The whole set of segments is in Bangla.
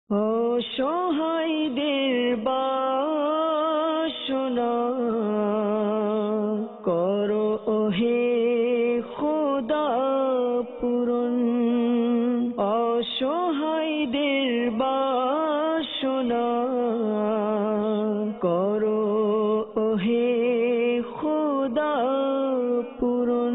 অসহায়দের বাসনা করো ওহে খোদা পূরণ। অসহায়দের বাসনা করো ওহে খোদা পূরণ।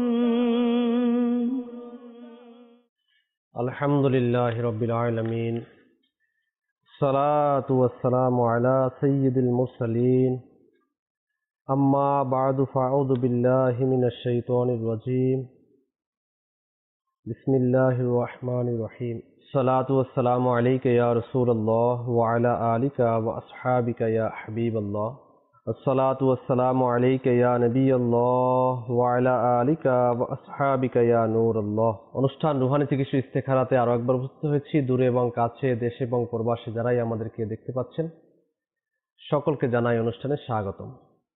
আলহামদুলিল্লাহি রাব্বিল আলামিন, সালাতু ওয়াসসালামু আলা সাইয়্যিদিল মুরসালিন, আম্মা বা'দু ফাআউযু বিল্লাহি মিনাশ শাইতানির রাজীম। বিসমিল্লাহির রহমানির রহিম। সালাতু ওয়াসসালামু আলাইকা ইয়া রাসূলুল্লাহ ওয়া আলা আলিকা ওয়া আসহাবিকা ইয়া হাবিবাল্লাহ। আসসালাতু ওয়াসসালামু আলাইকা ইয়া নবিয়াল্লাহ ওয়া আলা আলিকা ওয়া আসহাবিকা ইয়া নূরাল্লাহ। অনুষ্ঠান রুহানি চিকিৎসা ইস্তেখারাতে আরো একবার উপস্থিত হয়েছি। দূরে এবং কাছে, দেশে এবং প্রবাসে যারাই আমাদেরকে দেখতে পাচ্ছেন, সকলকে জানাই অনুষ্ঠানে স্বাগতম।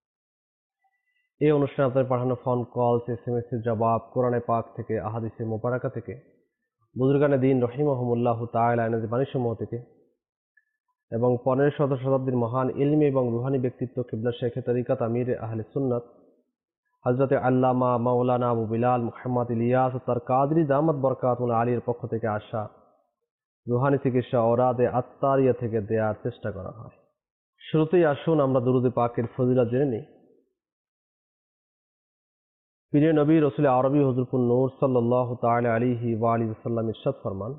এই অনুষ্ঠানে আপনাদের পাঠানো ফোন কল, SMS এর জবাব, কোরআনে পাক থেকে, আহাদিসে মোবারকা থেকে, বুজুর্গানে দিন রহিমাহুমুল্লাহ তাআলা এনাদের বাণীসমূহ থেকে এবং 15 শতাব্দীর মহান ইলমি এবং রুহানি ব্যক্তিত্ব কিবলা শেখে তরিকাত আমির আহলে সুন্নাত হযরতে আল্লামা মাওলানা আবু বিলাল মুহাম্মদ ইলিয়াস তার কাদরি দামাত বরকাতুল আলীর পক্ষ থেকে আসা রুহানি চিকিৎসা ওরাদে আত্তারিয়া থেকে দেওয়ার চেষ্টা করা হয়। শুরুতেই আসুন আমরা দুরুদে পাকের ফজিলত জেনে নিই। প্রিয় নবী রাসূল আরবি হুজুরপুর নূর সাল্লাল্লাহু তাআলা আলাইহি ওয়া আলিহি ওয়াসাল্লাম ইরশাদ ফরমান,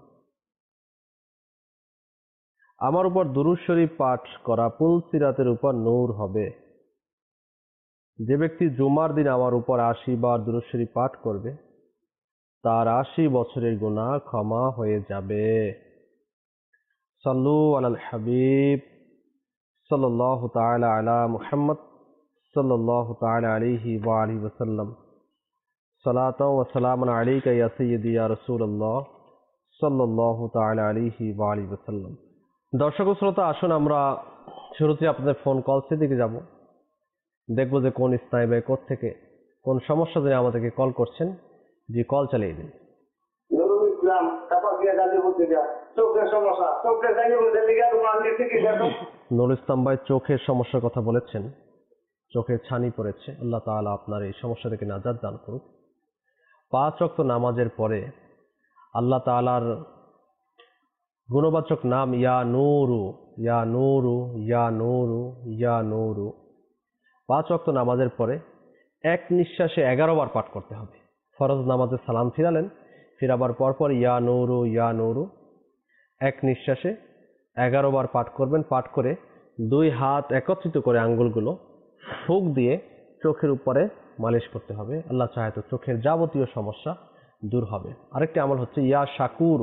আমার উপর দুরূদ শরীফ পাঠ করা পুলসিরাতের উপর নূর হবে। যে ব্যক্তি জুমার দিন আমার উপর 80 বার দুরূদ শরীফ পাঠ করবে, তার 80 বছরের গুনাহ ক্ষমা হয়ে যাবে। সাল্লু আলাল হাবিব সাল্লাল্লাহু তাআলা আলা মুহাম্মদ সাল্লাল্লাহু তাআলা আলাইহি ওয়া আলিহি ওয়াসাল্লাম। সালাতাও ওয়া সালামান আলাইকা ইয়া সাইয়্যিদি ইয়া রাসূলুল্লাহ সাল্লাল্লাহু তাআলা আলাইহি ওয়া আলিহি ওয়াসাল্লাম। দর্শক ও শ্রোতা, আসুন আমরা শুরুতে আপনাদের ফোন কলসের দিকে যাব। দেখব যে কোন স্থায়ী বা কোত্থেকে কোন সমস্যা জন্য আমাদেরকে কল করছেন। জি, কল চালিয়ে দিন। নুরুল ইসলাম কাপাসিয়া গাজীপুর থেকে। চোখের সমস্যা, চোখের জায়গা বলতে লিগা তোমার থেকে দেখো। নুরুল ইসলাম ভাই চোখের সমস্যার কথা বলেছেন, চোখে ছানি পড়েছে। আল্লাহ তাআলা আপনার এই সমস্যা থেকে নাজাত দান করুক। 5 ওয়াক্ত নামাজের পরে আল্লাহ তাআলার গুণবাচক নাম ইয়া নূরু, ইয়া নূরু, ইয়া নূরু, ইয়া নূরু 5 ওয়াক্ত নামাজের পরে এক নিঃশ্বাসে 11 বার পাঠ করতে হবে। ফরজ নামাজে সালাম ফিরালেন, ফিরাবার পরপর ইয়া নূরু, ইয়া নূরু এক নিঃশ্বাসে 11 বার পাঠ করবেন। পাঠ করে 2 হাত একত্রিত করে আঙ্গুলগুলো ফুঁক দিয়ে চোখের উপরে মালিশ করতে হবে। আল্লাহ চাহে তো চোখের যাবতীয় সমস্যা দূর হবে। আরেকটি আমল হচ্ছে ইয়া শাকুরু,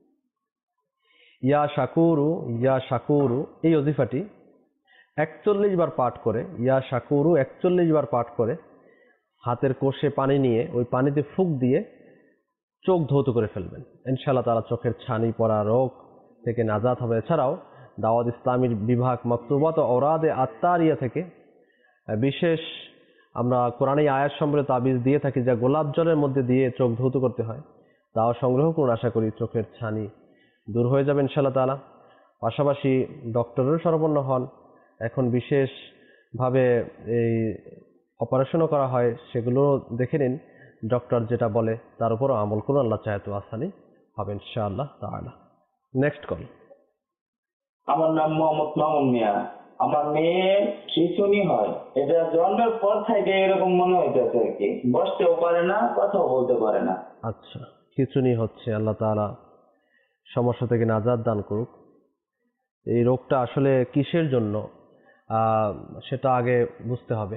ইয়া শাকুরু, ইয়া শাকুরু। এই ওজিফাটি 41 বার পাঠ করে, ইয়া শাকুরু 41 বার পাঠ করে হাতের কোষে পানি নিয়ে ওই পানিতে ফুঁক দিয়ে চোখ ধৌত করে ফেলবেন। ইনশাআল্লাহ তারা চোখের ছানি পড়া রোগ থেকে নাজাত হবে। এছাড়াও দাওয়াত ইসলামীর বিভাগ মাকতুবাত ও ওরাদে আত্তারিয়া থেকে বিশেষ আমরা কোরআনী আয়াত সম্বলিত তাবিজ দিয়ে থাকি, যা গোলাপ জলের মধ্যে দিয়ে চোখ ধৌত করতে হয়। তাও সংগ্রহ করুন, আশা করি চোখের ছানি দূর হয়ে যাবে ইনশাআল্লাহ তাআলা। পাশাপাশি ডক্টরেরও শরণাপন্ন হন। এখন বিশেষভাবে এই অপারেশনও করা হয়, সেগুলো দেখে নিন। ডক্টর যেটা বলে তার উপরও আমল করুন। আল্লাহ চাহে তো আসানি হবে ইনশাআল্লাহ তাআলা। Next call. আমার নাম মোহাম্মদ মামুন মিয়া। আমার মেয়ে খিঁচুনি হয়, এটা জন্মের পর থেকে এরকম মনে হইতেছে আর কি। বসতেও পারে না, কথাও বলতে পারে না। আচ্ছা, খিঁচুনি হচ্ছে, আল্লাহ তাআলা সমস্যা থেকে নাজাত দান করুক। এই রোগটা আসলে কিসের জন্য সেটা আগে বুঝতে হবে।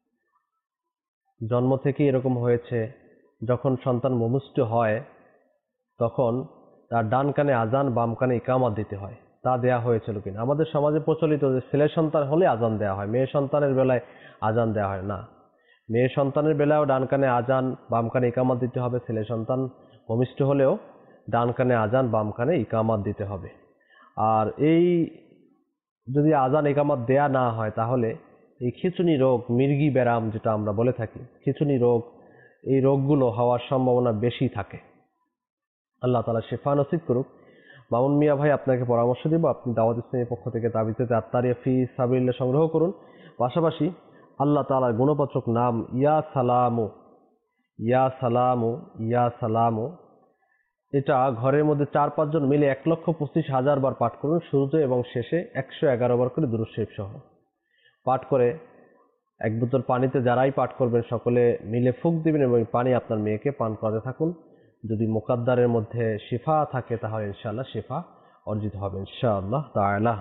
জন্ম থেকে এরকম হয়েছে, যখন সন্তান ভূমিষ্ঠ হয় তখন তার ডান কানে আজান, বাম কানে ইকামত দিতে হয়। তা দেয়া হয়েছিল কিনা? আমাদের সমাজে প্রচলিত যে ছেলে সন্তান হলে আজান দেওয়া হয়, মেয়ে সন্তানের বেলায় আজান দেওয়া হয় না। মেয়ে সন্তানের বেলায়ও ডান কানে আজান, বাম কানে ইকামত দিতে হবে। ছেলে সন্তান ভূমিষ্ঠ হলেও ডান কানে আজান, বাম কানে ইকামত দিতে হবে। আর এই যদি আজান ইকামত দেয়া না হয়, তাহলে এই খিঁচুনি রোগ, মির্গি ব্যারাম যেটা আমরা বলে থাকি, খিঁচুনি রোগ, এই রোগগুলো হওয়ার সম্ভাবনা বেশি থাকে। আল্লাহ তাআলা শিফা নসিব করুক। মামুন মিয়া ভাই আপনাকে পরামর্শ দিব, আপনি দাওয়াত ইসলামের পক্ষ থেকে তাবিজে আত্তারিয়া ফি সাবিলিল্লাহ সংগ্রহ করুন। পাশাপাশি আল্লাহ তাআলার গুণবাচক নাম ইয়া সালামু, ইয়া সালামু, ইয়া সালামু, এটা ঘরের মধ্যে 4-5 জন মিলে 1,25,000 বার পাঠ করুন, শুরুতে এবং শেষে 111 বার করে দুরূদ শরীফ সহ পাঠ করে এক বোতল পানিতে যারাই পাঠ করবেন সকলে মিলে ফুঁক দিবেন এবং পানি আপনার মেয়েকে পান করাতে থাকুন। যদি মুকাদ্দারের মধ্যে শিফা থাকে তাহলে ইনশাআল্লাহ শিফা অর্জিত হবে ইনশাআল্লাহ তাআলা।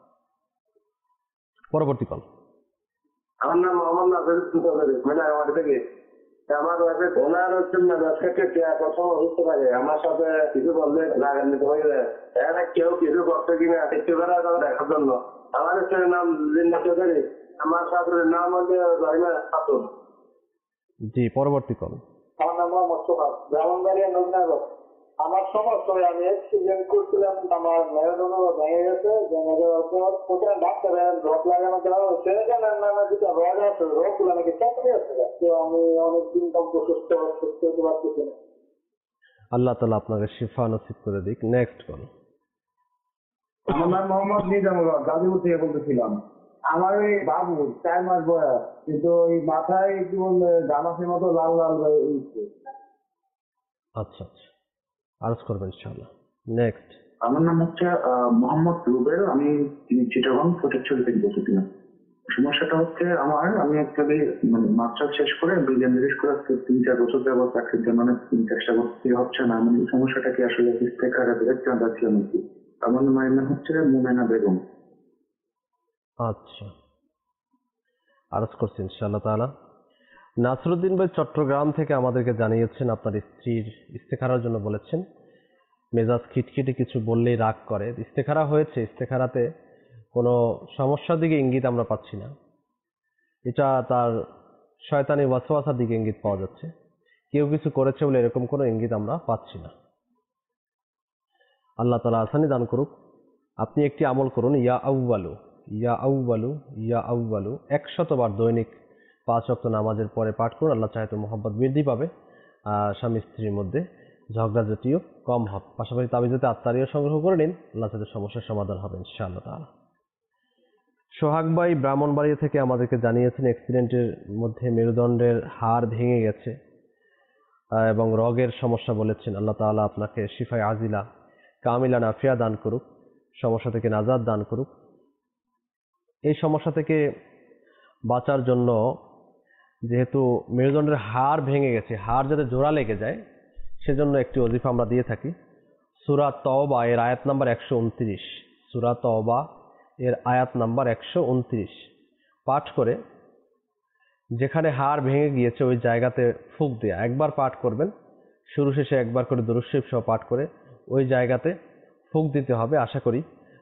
পরবর্তী কল। আমার নাম মোহাম্মদ নাসির উদ্দিন আমার থেকে। আমার ওয়াইফে ওনার হচ্ছে ব্যবসাকে কথা বুঝতে পারে, আমার সাথে কিছু বললে রাগান্বিত হয়ে যায়। এখানে কেউ কিছু করতে কিনা একটু বেড়া দেখার জন্য। আমার হচ্ছে নাম জিন্না চৌধুরী, আমার ছাত্রের নাম হচ্ছে জয়না খাতুন। জি, পরবর্তী কল। আমার নাম মোহাম্মদ সোহাগ, ব্রাহ্মণবাড়িয়া নবীনগর। আমার সমস্যা আমি অ্যাক্সিডেন্ট করছিলাম, আমার মেরুদণ্ড ভেঙে গেছে। ভেঙে যাওয়ার পর ওখানে ডাক্তারের ড্রপ লাগানো দেওয়া হচ্ছে, নানা যেটা রোগ আছে রোগগুলো নাকি চাকরি আছে। তো আমি অনেকদিন সুস্থ হতে পারতেছি না। আল্লাহ তাআলা আপনাকে শিফা নসিব করে দিক। Next call. আমার নাম মোহাম্মদ নিজামুল হক, গাজীপুর থেকে বলতেছিলাম। আমার ওই বাবু 4 মাস বয়স, কিন্তু ওই মাথায় কি বলবে গামাসের মতো লাল লাল হয়ে উঠছে। আচ্ছা আচ্ছা, আরজ করবেন ইনশাআল্লাহ। নেক্সট। আমার নাম হচ্ছে মোহাম্মদ রুবেল, আমি চিটাগং ফটিকছড়ি থেকে বলতেছিলাম। সমস্যাটা হচ্ছে আমি অ্যাকচুয়ালি মাস্টার শেষ করে বিজ্ঞান করে 3-4 বছর যাবত চাকরির জন্য অনেক চেষ্টা করতে হচ্ছে না। সমস্যাটা কি আসলে ইস্তেখারা জানতে চাচ্ছিলাম আর কি। আমার নাম হচ্ছে মুমেনা বেগম। আচ্ছা, আরজ করছি ইনশাআল্লাহ তাআলা। নাসরুদ্দিন ভাই চট্টগ্রাম থেকে আমাদেরকে জানিয়েছেন আপনার স্ত্রীর ইস্তেখারার জন্য বলেছেন। মেজাজ খিটখিটে কিছু বললেই রাগ করে। ইস্তেখারা হয়েছে, ইস্তেখারাতে কোনো সমস্যার দিকে ইঙ্গিত আমরা পাচ্ছি না, এটা তার শয়তানি ওয়াসওয়াসার দিকে ইঙ্গিত পাওয়া যাচ্ছে। কেউ কিছু করেছে বলে এরকম কোনো ইঙ্গিত আমরা পাচ্ছি না। আল্লাহ তাআলা আসানি দান করুক। আপনি একটি আমল করুন, ইয়া আউয়ালু, ইয়া আউয়ালু, ইয়া আউয়ালু 100 বার দৈনিক 5 ওয়াক্ত নামাজের পরে পাঠ করুন। আল্লাহ চাহে তো মোহাব্বত বৃদ্ধি পাবে, স্বামী স্ত্রীর মধ্যে ঝগড়াঝাটিও কম হবে। পাশাপাশি তাবিজে আত্তারিও সংগ্রহ করে নিন, আল্লাহ চাহে সমস্যার সমাধান হবে ইনশাআল্লাহ তাআলা। সোহাগ ভাই ব্রাহ্মণবাড়িয়া থেকে আমাদেরকে জানিয়েছেন অ্যাক্সিডেন্টের মধ্যে মেরুদণ্ডের হাড় ভেঙে গেছে এবং রগের সমস্যা বলেছেন। আল্লাহ তাআলা আপনাকে শিফায়ে আজিলা কামিলা নাফিয়া দান করুক, সমস্যা থেকে নাজাত দান করুক। এই সমস্যা থেকে বাঁচার জন্য যেহেতু মেরুদণ্ডের হাড় ভেঙে গেছে, হাড় যাতে জোড়া লেগে যায় সেজন্য একটি ওজিফা আমরা দিয়ে থাকি। সূরা তওবা এর আয়াত নাম্বার 129, সূরা তওবা এর আয়াত নাম্বার 129 পাঠ করে যেখানে হাড় ভেঙে গিয়েছে ওই জায়গাতে ফুঁক দেয়া একবার পাঠ করবেন। শুরু শেষে একবার করে দুরূদ শরীফ সহ পাঠ করে ওই জায়গাতে ফুঁক দিতে হবে। আশা করি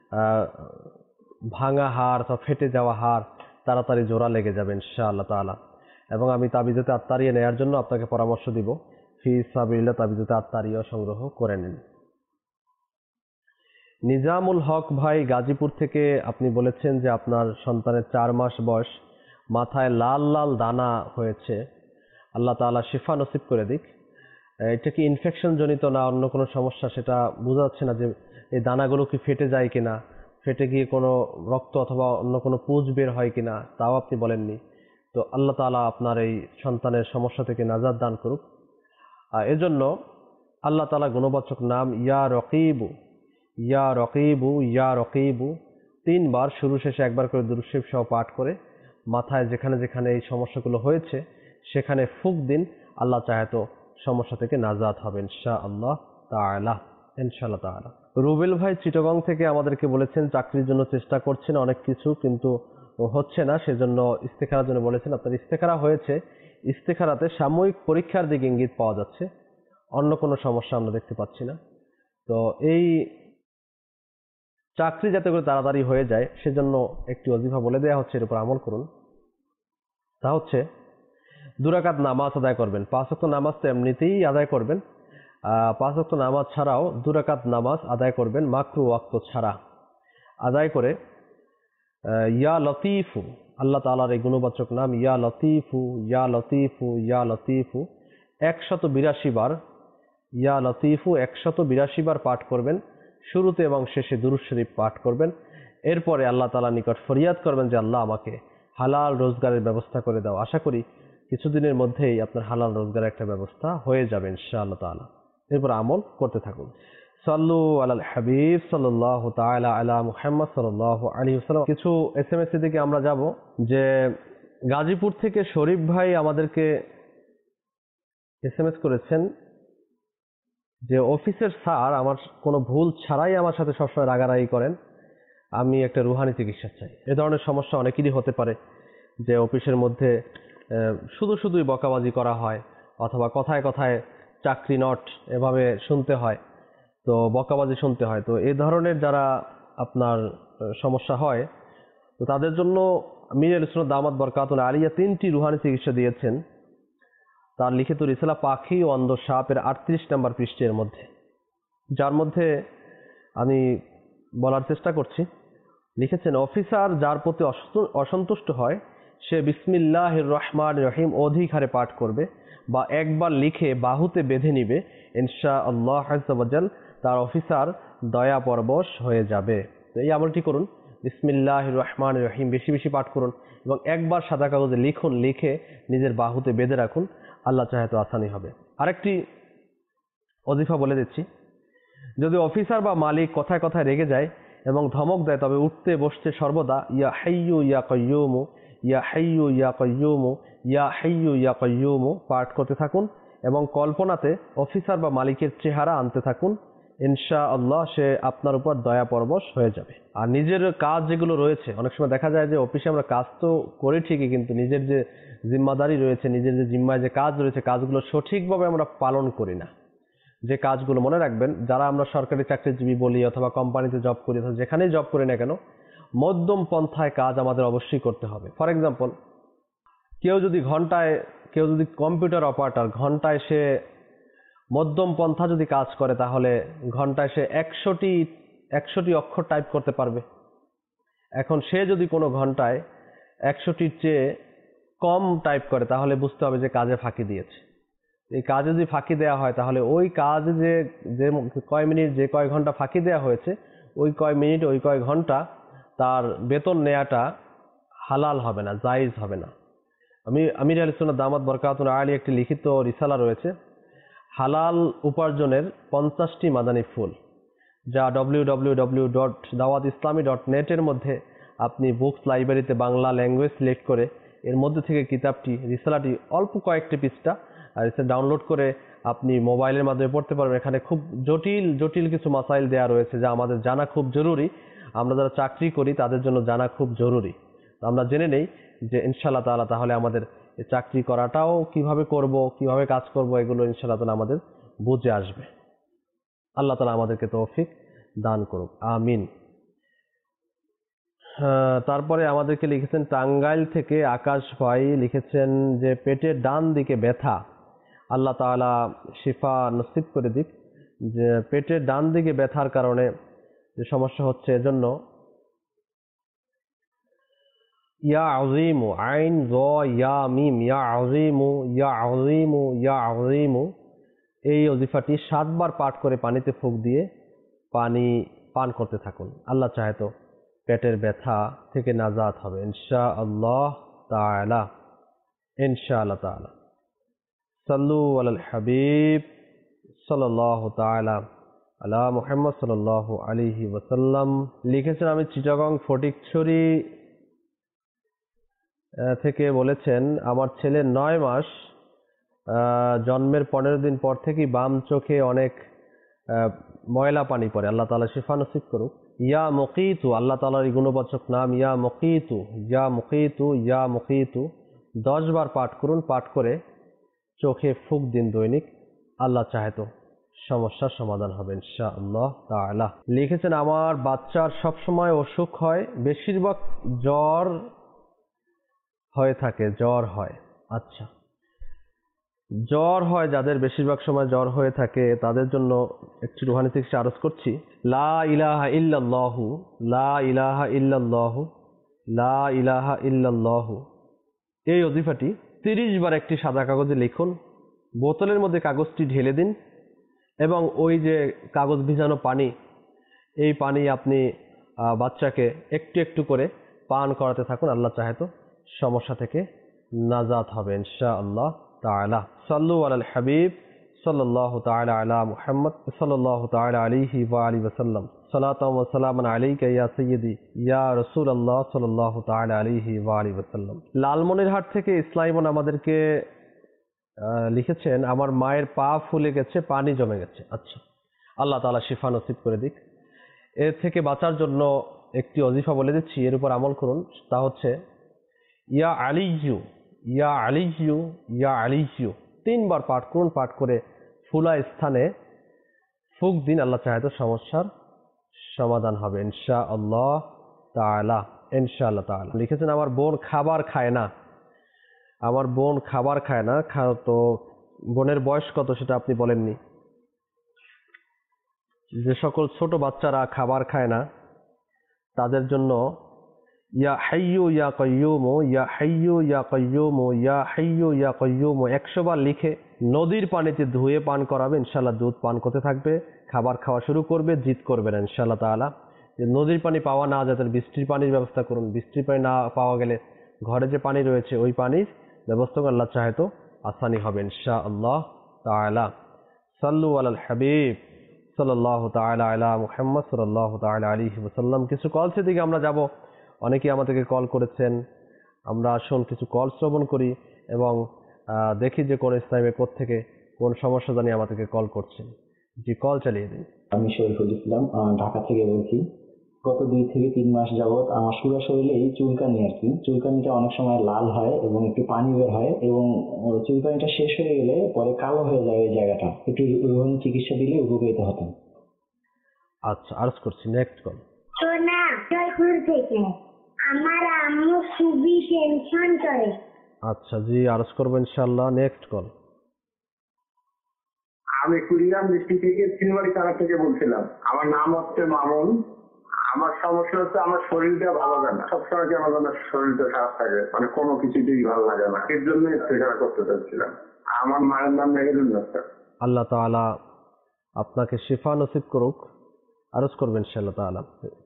ভাঙা হাড় অথবা ফেটে যাওয়া হাড় তাড়াতাড়ি জোড়া লেগে যাবে ইনশাআল্লাহ তাআলা। এবং আমি তাবিজেতে আত্তারিয়া নেয়ার জন্য আপনাকে পরামর্শ দিব, ফি সাবিলিল্লাহ তাবিজেতে আত্তারিয়া সংগ্রহ করে নিন। নিজামুল হক ভাই গাজীপুর থেকে আপনি বলেছেন যে আপনার সন্তানের 4 মাস বয়স, মাথায় লাল লাল দানা হয়েছে। আল্লাহ তাআলা শিফা নসিব করে দিক। এটা কি ইনফেকশন জনিত না অন্য কোনো সমস্যা সেটা বোঝা যাচ্ছে না, যে এই দানাগুলো কি ফেটে যায় কিনা, ফেটে গিয়ে কোনো রক্ত অথবা অন্য কোনো পুঁজ বের হয় কিনা তাও আপনি বলেননি। তো আল্লাহ তাআলা আপনার এই সন্তানের সমস্যা থেকে নাজাত দান করুক। এজন্য আল্লাহ তাআলা গুণবাচক নাম ইয়া রকিবু, ইয়া রকিবু, ইয়া রকিবু 3 বার শুরু শেষে একবার করে দুরূদ শরীফ সহ পাঠ করে মাথায় যেখানে যেখানে এই সমস্যাগুলো হয়েছে সেখানে ফুঁক দিন। আল্লাহ চাহে তো সমস্যা থেকে নাজাত হবে ইনশাআল্লাহ তাআলা, ইনশাআল্লাহ তাআলা। রুবেল ভাই চিটাগং থেকে আমাদেরকে বলেছেন চাকরির জন্য চেষ্টা করছেন অনেক কিছু, কিন্তু হচ্ছে না, সেজন্য ইস্তেখারার জন্য বলেছেন। আপনার ইস্তেখারা হয়েছে, ইস্তেখারাতে সাময়িক পরীক্ষার দিকে ইঙ্গিত পাওয়া যাচ্ছে, অন্য কোনো সমস্যা আমরা দেখতে পাচ্ছি না। তো এই চাকরি যাতে করে তাড়াতাড়ি হয়ে যায় সেজন্য একটি ওজিফা বলে দেওয়া হচ্ছে, এর উপর আমল করুন। তা হচ্ছে 2 রাকাত নামাজ আদায় করবেন। 5 ওয়াক্ত নামাজ তো এমনিতেই আদায় করবেন, 5 ওয়াক্ত নামাজ ছাড়াও 2 রাকাত নামাজ আদায় করবেন মাকরু ওয়াক্ত ছাড়া। আদায় করে ইয়া লতিফু, আল্লাহ তাআলার এই গুণবাচক নাম ইয়া লতিফু, ইয়া লতিফু, ইয়া লতিফু 182 বার, ইয়া লতিফু 182 বার পাঠ করবেন। শুরুতে এবং শেষে দুরূদ শরীফ পাঠ করবেন। এরপরে আল্লাহ তাআলার নিকট ফরিয়াদ করবেন যে আল্লাহ আমাকে হালাল রোজগারের ব্যবস্থা করে দাও। আশা করি কিছুদিনের মধ্যেই আপনার হালাল রোজগারের একটা ব্যবস্থা হয়ে যাবে ইনশাআল্লাহ তাআলা। এরপর আমল করতে থাকুন। সাল্লু আলাল হাবিব সাল্লাল্লাহু তাআলা আলা মুহাম্মদ সাল্লাল্লাহু আলাইহি ওয়াসাল্লাম। কিছু এসএমএস এর দিকে আমরা যাব। যে গাজীপুর থেকে শরীফ ভাই আমাদেরকে এসএমএস করেছেন যে অফিসের স্যার আমার কোনো ভুল ছাড়াই আমার সাথে সবসময় রাগারাগি করেন, আমি একটা রুহানি চিকিৎসা চাই। এ ধরনের সমস্যা অনেকেরই হতে পারে যে অফিসের মধ্যে শুধুই বকাবাজি করা হয়, অথবা কথায় কথায় চাকরি নট এভাবে শুনতে হয়, তো বকাবাজি শুনতে হয়। তো এই ধরনের যারা আপনার সমস্যা হয়, তো তাদের জন্য মীর আহলে সুন্নাত দামাত বরকাতুল আলিয়া 3টি রুহানি চিকিৎসা দিয়েছেন তার লিখিত রিসালা পাখি ও অন্ধ সাপের 38 নম্বর পৃষ্ঠের মধ্যে, যার মধ্যে আমি বলার চেষ্টা করছি। লিখেছেন, অফিসার যার প্রতি অসন্তুষ্ট হয় সে বিসমিল্লাহির রহমানির রহিম অধিক হারে পাঠ করবে বা একবার লিখে বাহুতে বেঁধে নিবে, ইনশাআল্লাহ আযজা ওয়া জাল তার অফিসার দয়া পরবশ হয়ে যাবে। তো এই আমলটি করুন, বিসমিল্লাহির রহমানির রহিম বেশি বেশি পাঠ করুন এবং একবার সাদা কাগজে লিখুন, লিখে নিজের বাহুতে বেঁধে রাখুন, আল্লাহ চাহে তো আসানি হবে। আরেকটি ওজিফা বলে দিচ্ছি, যদি অফিসার বা মালিক কথায় কথায় রেগে যায় এবং ধমক দেয়, তবে উঠতে বসতে সর্বদা ইয়া হাইয়্যু ইয়া কাইয়্যুমু, ইয়া হাইয়্যু ইয়া কাইয়্যুমু, ইয়া হাইয়্যু ইয়া কাইয়্যুমু পাঠ করতে থাকুন এবং কল্পনাতে অফিসার বা মালিকের চেহারা আনতে থাকুন, ইনশাআল্লাহ সে আপনার উপর দয়া পরবশ হয়ে যাবে। আর নিজের কাজ যেগুলো রয়েছে, অনেক সময় দেখা যায় যে অফিসে আমরা কাজ তো করি ঠিকই, কিন্তু নিজের যে জিম্মাদারি রয়েছে, নিজের যে জিম্মায় যে কাজ রয়েছে, কাজগুলো সঠিকভাবে আমরা পালন করি না। যে কাজগুলো মনে রাখবেন, যারা আমরা সরকারি চাকরিজীবী বলি অথবা কোম্পানিতে জব করি অথবা যেখানেই জব করি না কেন, মধ্যম পন্থায় কাজ আমাদের অবশ্যই করতে হবে। ফর এক্সাম্পল, কেউ যদি কম্পিউটার অপারেটর ঘন্টায় সে মধ্যম পন্থা যদি কাজ করে, তাহলে ঘন্টায় সে 100টি অক্ষর টাইপ করতে পারবে। এখন সে যদি কোনো ঘন্টায় 100টির চেয়ে কম টাইপ করে, তাহলে বুঝতে হবে যে কাজে ফাঁকি দিয়েছে। এই কাজে যদি ফাঁকি দেওয়া হয়, তাহলে ওই কাজ যে কয় মিনিট, যে কয় ঘন্টা ফাঁকি দেওয়া হয়েছে, ওই কয় মিনিট, ওই কয় ঘন্টা তার বেতন নেওয়াটা হালাল হবে না, জায়েজ হবে না। আমির আহলে সুন্নাত দামাত বরকাতুল আলিয়া একটি লিখিত রিসালা রয়েছে হালাল উপার্জনের 50টি মাদানী ফুল, যা www.dawatislami.net এর মধ্যে আপনি বুকস লাইব্রেরিতে বাংলা ল্যাঙ্গুয়েজ সিলেক্ট করে এর মধ্যে থেকে কিতাবটি, রিসালাটি অল্প কয়েকটি পৃষ্ঠা আর এটা ডাউনলোড করে আপনি মোবাইলের মাধ্যমে পড়তে পারবেন। এখানে খুব জটিল কিছু মাসাইল দেওয়া রয়েছে যা আমাদের জানা খুব জরুরি। আমরা যারা চাকরি করি তাদের জন্য জানা খুব জরুরি। আমরা জেনে নেই যে ইনশাআল্লাহ তাআলা তাহলে আমাদের চাকরি করাটাও কিভাবে করব, কিভাবে কাজ করব, এগুলো ইনশাআল্লাহ তাআলা আমাদের বুঝে আসবে। আল্লাহ তাআলা আমাদেরকে তৌফিক দান করুক, আমিন। তারপরে আমাদেরকে লিখেছেন টাঙ্গাইল থেকে আকাশ ভাই, লিখেছেন যে পেটের ডান দিকে ব্যথা, আল্লাহ তাআলা শিফা নসিব করে দিক। যে পেটের ডান দিকে ব্যথার কারণে যে সমস্যা হচ্ছে, এজন্য ইয়া আযীমু, আইন য ইয়া মিম, ইয়া আযীমু ইয়া আযীমু ইয়া আযীমু, এই ওজিফাটি 7 বার পাঠ করে পানিতে ফুঁক দিয়ে পানি পান করতে থাকুন। আল্লাহ চাহে তো পেটের ব্যথা থেকে নাজাত হবে ইনশাআল্লাহ তাআলা, ইনশাআল্লাহ তাআলা। সাল্লু আলাল হাবিব সাল্লাল্লাহু তাআলা আলা মুহাম্মদ সাল্লাল্লাহু আলাইহি ওয়াসাল্লাম। লিখেছেন, আমি চিটাগং ফটিকছড়ি থেকে বলেছেন, আমার ছেলে 9 মাস, জন্মের 15 দিন পর থেকেই বাম চোখে অনেক ময়লা পানি পড়ে। আল্লাহ তাআলা শিফা নসিব করুক। ইয়া মুকিতু, আল্লাহ তাআলার গুণবাচক নাম ইয়া মুকিতু, ইয়া মুকিতু, ইয়া মুকিতু 10 বার পাঠ করুন। পাঠ করে চোখে ফুঁক দিন দৈনিক, আল্লাহ চাহে তো সমস্যার সমাধান হবে ইনশাআল্লাহ তাআলা। লিখেছেন, আমার বাচ্চার সবসময় অসুখ হয়, বেশিরভাগ জ্বর হয়ে থাকে, জ্বর হয়। আচ্ছা, জ্বর হয় যাদের বেশিরভাগ সময় জ্বর হয়ে থাকে, তাদের জন্য একটি রুহানি চিকিৎসা আরজ করছি। লা ইলাহা ইল্লাল্লাহু, লা ইলাহা ইল্লাল্লাহু, লা ইলাহা ইল্লাল্লাহু, এই ওজিফাটি 30 বার একটি সাদা কাগজে লিখুন, বোতলের মধ্যে কাগজটি ঢেলে দিন এবং ওই যে কাগজ ভিজানো পানি, এই পানি আপনি বাচ্চাকে একটু একটু করে পান করাতে থাকুন। আল্লাহ চাহে তো সমস্যা থেকে নাজাত হবে ইনশাআল্লাহ তাআলা। সাল্লু আলাল হাবিব সাল্লাল্লাহু তাআলা আলা মুহাম্মদ সাল্লাল্লাহু তাআলা আলাইহি ওয়া আলিহি ওয়াসাল্লাম। সালাতাম ওয়া সালামান আলাইকা ইয়া সাইয়্যিদি ইয়া রাসূলুল্লাহ সাল্লাল্লাহু তাআলা আলাইহি ওয়া আলিহি ওয়াসাল্লাম। লালমনিরহাট থেকে ইসলাইমন আমাদেরকে লিখেছেন, আমার মায়ের পা ফুলে গেছে, পানি জমে গেছে। আচ্ছা, আল্লাহ তাআলা শিফা নসিব করে দিক। এর থেকে বাঁচার জন্য একটি ওজিফা বলে দিচ্ছি, এর উপর আমল করুন। তা হচ্ছে ইয়া আলিয়্যু ইয়া আলিয়্যু ইয়া আলিয়্যু 3 বার পাঠ করুন। পাঠ করে ফুলা স্থানে ফুক দিন। আল্লাহ চাহে তো সমস্যার সমাধান হবে ইনশাআল্লাহ তাআলা। ইনশাআল্লাহ তাআলা। লিখেছেন, আমার বোন খাবার খায় না। আমার বোন খাবার খায় না। তো বোনের বয়স কত সেটা আপনি বলেননি। যে সকল ছোট বাচ্চারা খাবার খায় না তাদের জন্য ইয়া হাইয়ু ইয়া কাইয়্যুম ইয়া হাইয়ু ইয়া কাইয়্যুম ইয়া হাইয়ু ইয়া কাইয়্যুম 100 বার লিখে নদীর পানিতে ধুয়ে পান করাবে। ইনশাআল্লাহ দুধ পান করতে থাকবে, খাবার খাওয়া শুরু করবে, জিদ করবে না ইনশাআল্লাহ তাআলা। যে নদীর পানি পাওয়া না যায়, বৃষ্টির পানির ব্যবস্থা করুন। বৃষ্টির পানি না পাওয়া গেলে ঘরে যে পানি রয়েছে ওই পানির ব্যবস্থা করে। আল্লাহ চাহে তো আসানি হবে ইনশাআল্লাহ তাআলা। সাল্লু আলাল হাবিব সাল্লাল্লাহু তাআলা আলা মুহাম্মদ সাল্লাল্লাহু তাআলা আলাইহি ওয়াসাল্লাম। কিছু কলসের দিকে আমরা যাব। অনেকেই আমাদেরকে কল করেছেন। আমরা আসুন কিছু কল শ্রবণ করি এবং দেখি যে কোন ইসলামে কোত্থেকে কোন সমস্যা জানিয়ে আমাদেরকে কল করছেন। জি, কল চালিয়ে দিন। আমি শরীফুল ইসলাম, ঢাকা থেকে বলছি। গত 2 থেকে 3 মাস যাবত আমার পুরো শরীরে এই চুলকানি আর কি, চুলকানিটা অনেক সময় লাল হয় এবং একটু পানি বের হয় এবং চুলকানিটা শেষ হয়ে গেলে পরে কালো হয়ে যায় এই জায়গাটা। একটু রোহন চিকিৎসা দিলে উপকৃত হতাম। আচ্ছা, আরজ করছি। Next call. সোনা জয়পুর থেকে আমার আম্মু খুবই টেনশন করে। আচ্ছা জি, আরজ করবো ইনশাআল্লাহ। Next call. আমি কুড়িগ্রাম ডিস্ট্রিক্ট থেকে চিনবাড়ি থানা থেকে বলছিলাম। আমার নাম হচ্ছে মামুন। আমার সমস্যা হচ্ছে আমার শরীরটা ভালো লাগে না, সবসময় কেন যেন শরীরটা খারাপ থাকে, মানে কোনো কিছুতেই ভালো লাগে না। এর জন্য ইস্তেখারা করতে চাচ্ছিলাম। আমার মায়ের নাম মেহেরুন নাসা। আল্লাহ তাআলা আপনাকে শিফা নসিব করুক। আরজ করবেন ইনশাআল্লাহ তাআলা।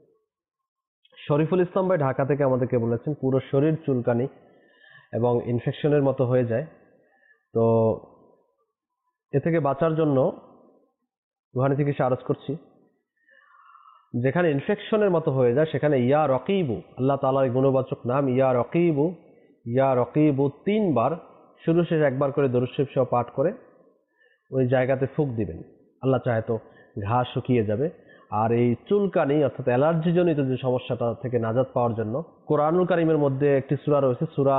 শরীফুল ইসলাম ভাই ঢাকা থেকে আমাদেরকে বলেছেন পুরো শরীর চুলকানি এবং ইনফেকশনের মতো হয়ে যায়। তো এ থেকে বাঁচার জন্য ওখানে থেকে আরজ করছি, যেখানে ইনফেকশনের মতো হয়ে যায় সেখানে ইয়া রকিবু, আল্লাহ তাআলার গুণবাচক নাম ইয়া রকিবু 3 বার শুরু শেষ 1 বার করে দরুদ শরীফ সহ পাঠ করে ওই জায়গাতে ফুঁক দিবেন। আল্লাহ চাহে তো ঘা শুকিয়ে যাবে। আর এই চুলকানি অর্থাৎ অ্যালার্জি জনিত যে সমস্যাটা থেকে নাজাত পাওয়ার জন্য কোরআনুল কারীমের মধ্যে একটি সূরা রয়েছে, সূরা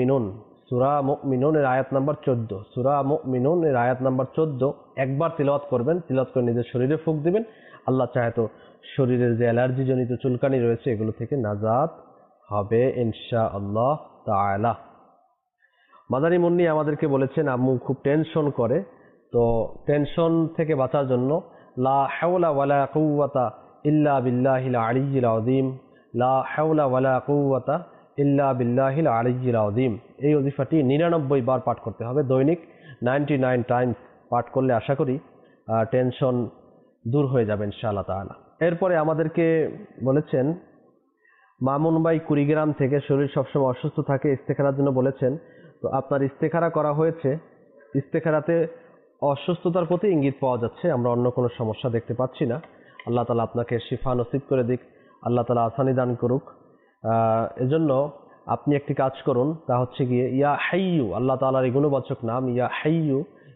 মুমিনুন এর আয়াত নাম্বার 14। সূরা মুমিনুন এর আয়াত নাম্বার 14 একবার তিলাওয়াত করবেন। তিলাওয়াত করে নিজের শরীরে ফুঁক দিবেন। আল্লাহ চাহে তো শরীরের যে অ্যালার্জি জনিত চুলকানি রয়েছে এগুলো থেকে নাজাত হবে ইনশাআল্লাহ তাআলা। মাদানী মুন্নি আমাদেরকে বলেছেন আম্মু খুব টেনশন করে। তো টেনশন থেকে বাঁচার জন্য লা হাওলা ওয়ালা কুওয়াতা ইল্লা বিল্লাহিল আলিয়্যিল আযীম, লা হাওলা ওয়ালা কুওয়াতা ইল্লা বিল্লাহিল আলিয়্যিল আযীম। এই ওজিফাটি 99 বার পাঠ করতে হবে দৈনিক, 99 টাইমস পাঠ করলে আশা করি টেনশন দূর হয়ে যাবে ইনশাআল্লাহ তাআলা। এরপরে আমাদেরকে বলেছেন মামুন ভাই কুড়িগ্রাম থেকে, শরীর সবসময় অসুস্থ থাকে, ইস্তেখারার জন্য বলেছেন। তো আপনার ইস্তেখারা করা হয়েছে, ইস্তেখারাতে অসুস্থতার প্রতি ইঙ্গিত পাওয়া যাচ্ছে, আমরা অন্য কোনো সমস্যা দেখতে পাচ্ছি না। আল্লাহ তাআলা আপনাকে শিফা নসিব করে দিক, আল্লাহ তাআলা আসানি দান করুক। এজন্য আপনি একটি কাজ করুন, তা হচ্ছে গিয়ে ইয়া হাইয়ু, আল্লাহ তাআলার এই গুণবাচক নাম ইয়া হাইয়ু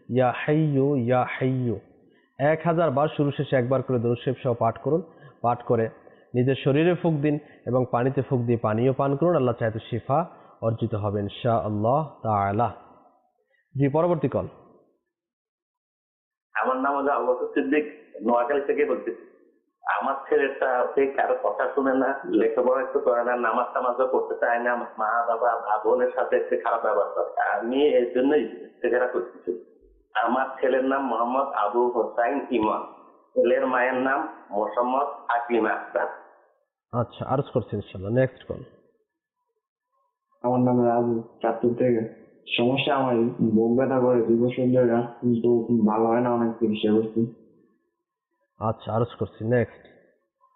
1000 বার শুরু শেষে 1 বার করে দরুদ শরীফ সহ পাঠ করুন। পাঠ করে নিজের শরীরে ফুঁক দিন এবং পানিতে ফুঁক দিয়ে পানিও পান করুন। আল্লাহ চাহে তো শিফা অর্জিত হবে ইনশাআল্লাহ তাআলা। জি, পরবর্তী কল। আমার নাম হলো আবু বকর সিদ্দিক, নোয়াখালী থেকে বলতেছি। আমার ছেলেটা কারো কথা শুনে না, লেখাপড়া একটু করে না, নামাজ টামাজও করতে চায় না, মা বাবা বোনের সাথে একটু খারাপ ব্যবহার করে। আমি এর জন্যই ইস্তেখারা করতেছি। আমার ছেলের নাম মোহাম্মদ আবু হোসাইন ইমন, ছেলের মায়ের নাম মোহাম্মদ আকলিমা আক্তার। আচ্ছা, আরজ করছি ইনশাআল্লাহ। Next call. আমার নাম রাজু, চাঁদপুর থেকে। সমস্যা আমার বুক ব্যথা করে 2 বছর ধরে, কিন্তু ভালো হয় না, অনেক চিকিৎসা করছি। আচ্ছা, আরজ করছি। নেক্সট।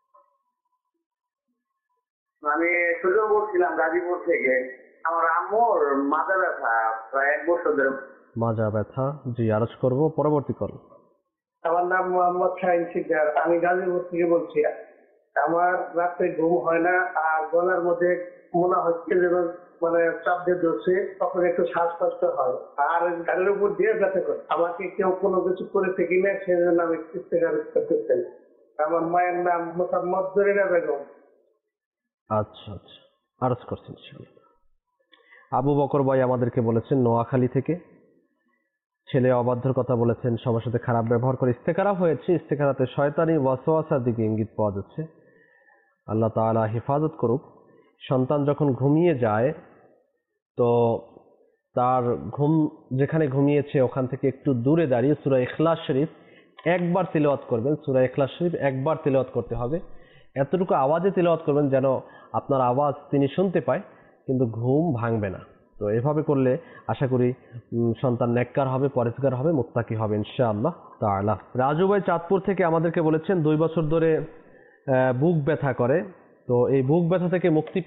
আমি সুযোগ বলছিলাম গাজীপুর থেকে। আমার আম্মুর মাথা ব্যথা প্রায় 1 বছর ধরে। মাজা ব্যথা, জি আরজ করব, পরবর্তী কল। আমার নাম মোহাম্মদ শাহিন শিকদার, আমি গাজীপুর থেকে বলছি। আমার রাতে ঘুম হয় না, আর গলার মধ্যে মনে হচ্ছে যেন মানে চাপ দিয়ে ধরছে, তখন একটু শ্বাসকষ্ট হয়, আর গালের উপর দিয়ে ব্যথা করে। আমাকে কেউ কোনো কিছু করেছে কিনা সেজন্য আমি ইস্তেগফার করতে চাই। আমার মায়ের নাম মোহাম্মদ জরিনা বেগম। আচ্ছা আচ্ছা, আরজ করছেন ইনশাআল্লাহ। আবু বকর ভাই আমাদেরকে বলেছেন নোয়াখালী থেকে, ছেলে অবাধ্যর কথা বলেছেন, সবার সাথে খারাপ ব্যবহার করে ইস্তেকারা হয়েছে। ইস্তেকারাতে শয়তানি ওয়াসওয়াসার দিকে ইঙ্গিত পাওয়া যাচ্ছে। আল্লাহ তাআলা হেফাজত করুক। সন্তান যখন ঘুমিয়ে যায় তো তার ঘুম যেখানে ঘুমিয়েছে ওখান থেকে একটু দূরে দাঁড়িয়ে সূরা ইখলাস শরীফ একবার তিলাওয়াত করবেন। সূরা ইখলাস শরীফ একবার তিলাওয়াত করতে হবে, এতটুকু আওয়াজে তিলাওয়াত করবেন যেন আপনার আওয়াজ তিনি শুনতে পায়, কিন্তু ঘুম ভাঙবে না। তো এভাবে করলে আশা করি সন্তান নেককার হবে, পরেজগার হবে, মুত্তাকি হবে ইনশাআল্লাহ তাআলা। রাজু ভাই চাঁদপুর থেকে আমাদেরকে বলেছেন 2 বছর ধরে বুক ব্যথা করে। তো এই বুক ব্যথা থেকে মুক্তি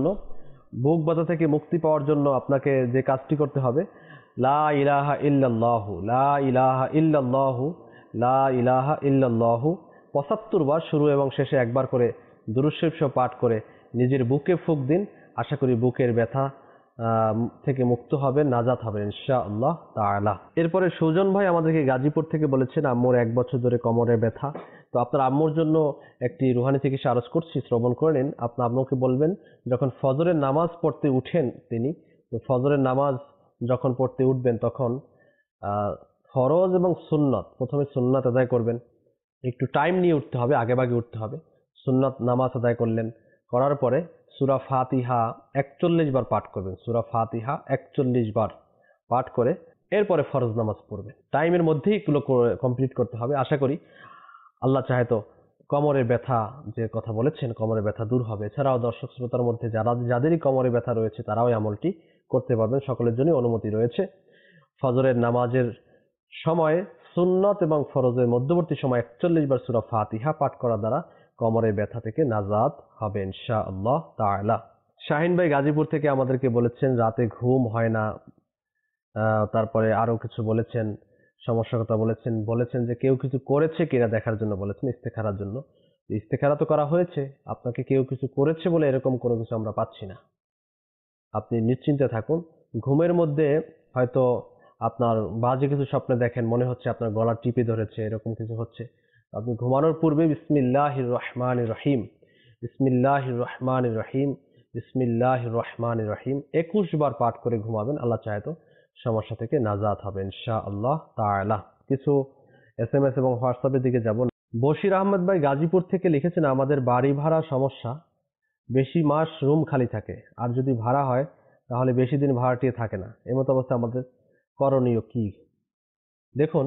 পাওয়ার জন্য আপনাকে যে কাজটি করতে হবে, লা ইলাহা ইল্লাল্লাহু, লা ইলাহা ইল্লাল্লাহু, লা ইলাহা ইল্লাল্লাহু 75 বার শুরু এবং শেষে একবার করে দুরূদ শরীফ সহ পাঠ করে নিজের বুকে ফুঁক দিন। আশা করি বুকের ব্যথা থেকে মুক্ত হবে, নাজাত হবে ইনশাআল্লাহ তাআলা। এরপরে সুজন ভাই আমাদেরকে গাজীপুর থেকে বলেছেন আম্মুর 1 বছর ধরে কোমরে ব্যথা। তো আপনার আম্মুর জন্য একটি রুহানি চিকিৎসা আরজ করছি, শ্রবণ করে নিন। আপনার আম্মুকে বলবেন যখন ফজরের নামাজ পড়তে উঠেন তিনি, তো ফজরের নামাজ যখন পড়তে উঠবেন তখন ফরজ এবং সুন্নত, প্রথমে সুন্নাত আদায় করবেন। একটু টাইম নিয়ে উঠতে হবে, আগেভাগে উঠতে হবে। সুন্নাত নামাজ আদায় করলেন, করার পরে সূরা ফাতিহা 41 বার পাঠ করবেন। সূরা ফাতিহা 41 বার পাঠ করে এরপরে ফরজ নামাজ পড়বেন। টাইমের মধ্যেই এগুলো কমপ্লিট করতে হবে। আশা করি আল্লাহ চাহে তো কোমরের ব্যথা যে কথা বলেছেন, কোমরের ব্যথা দূর হবে। এছাড়াও দর্শক শ্রোতার মধ্যে যাদেরই কোমরে ব্যথা রয়েছে তারাও এই আমলটি করতে পারবেন, সকলের জন্য অনুমতি রয়েছে। ফজরের নামাজের সময় সুন্নত এবং ফরজের মধ্যবর্তী সময় 41 বার সূরা ফাতিহা পাঠ করা দ্বারা কোমরের ব্যথা থেকে নাজাত হবে ইনশাআল্লাহ তাআলা। শাহিন ভাই গাজীপুর থেকে আমাদেরকে বলেছেন রাতে ঘুম হয় না, তারপরে আরো কিছু বলেছেন, সমস্যার কথা বলেছেন যে কেউ কিছু করেছে কিনা দেখার জন্য বলেছেন, ইস্তেখারার জন্য। ইস্তেখারা তো করা হয়েছে, আপনাকে কেউ কিছু করেছে বলে এরকম কোনো কিছু আমরা পাচ্ছি না। আপনি নিশ্চিন্তে থাকুন। ঘুমের মধ্যে হয়তো আপনার বাজে কিছু স্বপ্নে দেখেন, মনে হচ্ছে আপনার গলা টিপে ধরেছে, এরকম কিছু হচ্ছে। আপনি ঘুমানোর পূর্বে বিসমিল্লাহির রহমানির রহিম, বিসমিল্লাহির রহমানির রহিম, বিসমিল্লাহির রহমানির রহিম 21 বার পাঠ করে ঘুমাবেন। আল্লাহ চাহে তো সমস্যা থেকে নাজাত হবে ইনশাআল্লাহ তাআলা। কিছু SMS এবং হোয়াটসঅ্যাপের দিকে যাব। বশির আহমেদ ভাই গাজীপুর থেকে লিখেছেন আমাদের বাড়ি ভাড়া সমস্যা, বেশি মাস রুম খালি থাকে, আর যদি ভাড়া হয় তাহলে বেশি দিন ভাড়াটিয়ে থাকে না। এমত অবস্থা আমাদের করণীয় কি? দেখুন,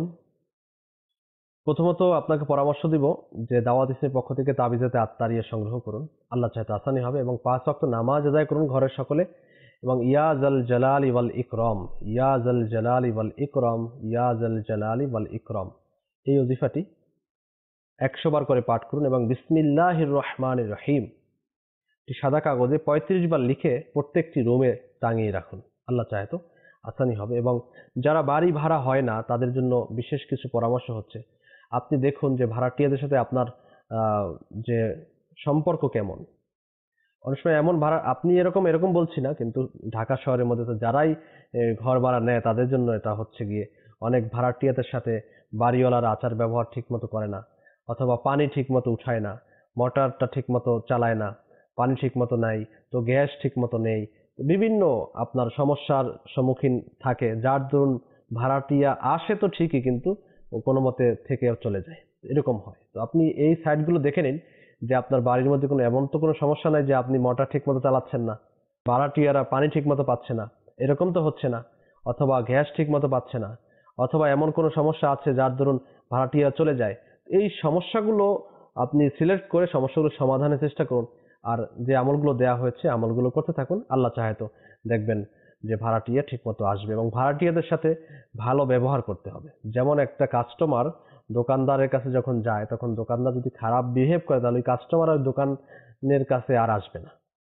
প্রথমত আপনাকে পরামর্শ দিব যে দাওয়াত ইসলামের পক্ষ থেকে তাবিজাতে আত্মারিয়া সংগ্রহ করুন, আল্লাহ চাইতে আসানি হবে। এবং 5 ওয়াক্ত নামাজ আদায় করুন ঘরের সকলে। এবং ইয়া জাল জালালি ওয়াল ইকরাম, ইয়া জাল জালালি ওয়াল ইকরাম, ইয়া জাল জালালি ওয়াল ইকরাম এই ওজিফাটি 100 বার করে পাঠ করুন। এবং বিসমিল্লাহির রহমানির রহিম সাদা কাগজে 35 বার লিখে প্রত্যেকটি রুমে টাঙিয়ে রাখুন, আল্লাহ চাহে তো আসানি হবে। এবং যারা বাড়ি ভাড়া হয় না তাদের জন্য বিশেষ কিছু পরামর্শ হচ্ছে, আপনি দেখুন যে ভাড়াটিয়াদের সাথে আপনার যে সম্পর্ক কেমন। অনেক সময় এমন ভাড়া, আপনি এরকম বলছি না, কিন্তু ঢাকা শহরের মধ্যে তো যারাই ঘর ভাড়া নেয় তাদের জন্য এটা হচ্ছে গিয়ে অনেক ভাড়াটিয়াদের সাথে বাড়িওয়ালার আচার ব্যবহার ঠিক মতো করে না, অথবা পানি ঠিক মতো উঠায় না, মোটরটা ঠিক মতো চালায় না, পানি ঠিক মতো নাই, তো গ্যাস ঠিক মতো নেই, বিভিন্ন আপনার সমস্যার সম্মুখীন থাকে, যার দরুন ভাড়াটিয়া আসে তো ঠিকই কিন্তু কোনো মতে থেকে চলে যায়, এরকম হয়। তো আপনি এই সাইটগুলো দেখে নিন যে আপনার বাড়ির মধ্যে এমন তো কোনো সমস্যা নাই যে আপনি মোটর ঠিক মতো চালাচ্ছেন না, ভাড়াটিয়ারা পানি ঠিক মতো পাচ্ছে না, এরকম তো হচ্ছে না, অথবা গ্যাস ঠিক মতো পাচ্ছে না, অথবা এমন কোনো সমস্যা আছে যার দরুন ভাড়াটিয়া চলে যায়। এই সমস্যাগুলো আপনি সিলেক্ট করে সমস্যাগুলো সমাধানের চেষ্টা করুন, আর যে আমলগুলো দেওয়া হয়েছে আমলগুলো করতে থাকুন। আল্লাহ চাহে তো দেখবেন যে ভাড়াটিয়া ঠিক মতো আসবে। এবং ভাড়াটিয়াদের সাথে ভালো ব্যবহার করতে হবে। যেমন একটা কাস্টমার দোকানদারের কাছে যখন যায় তখন দোকানদার যদি খারাপ বিহেভ করে তাহলে ওই কাস্টমার ওই দোকানের কাছে আর আসবে না।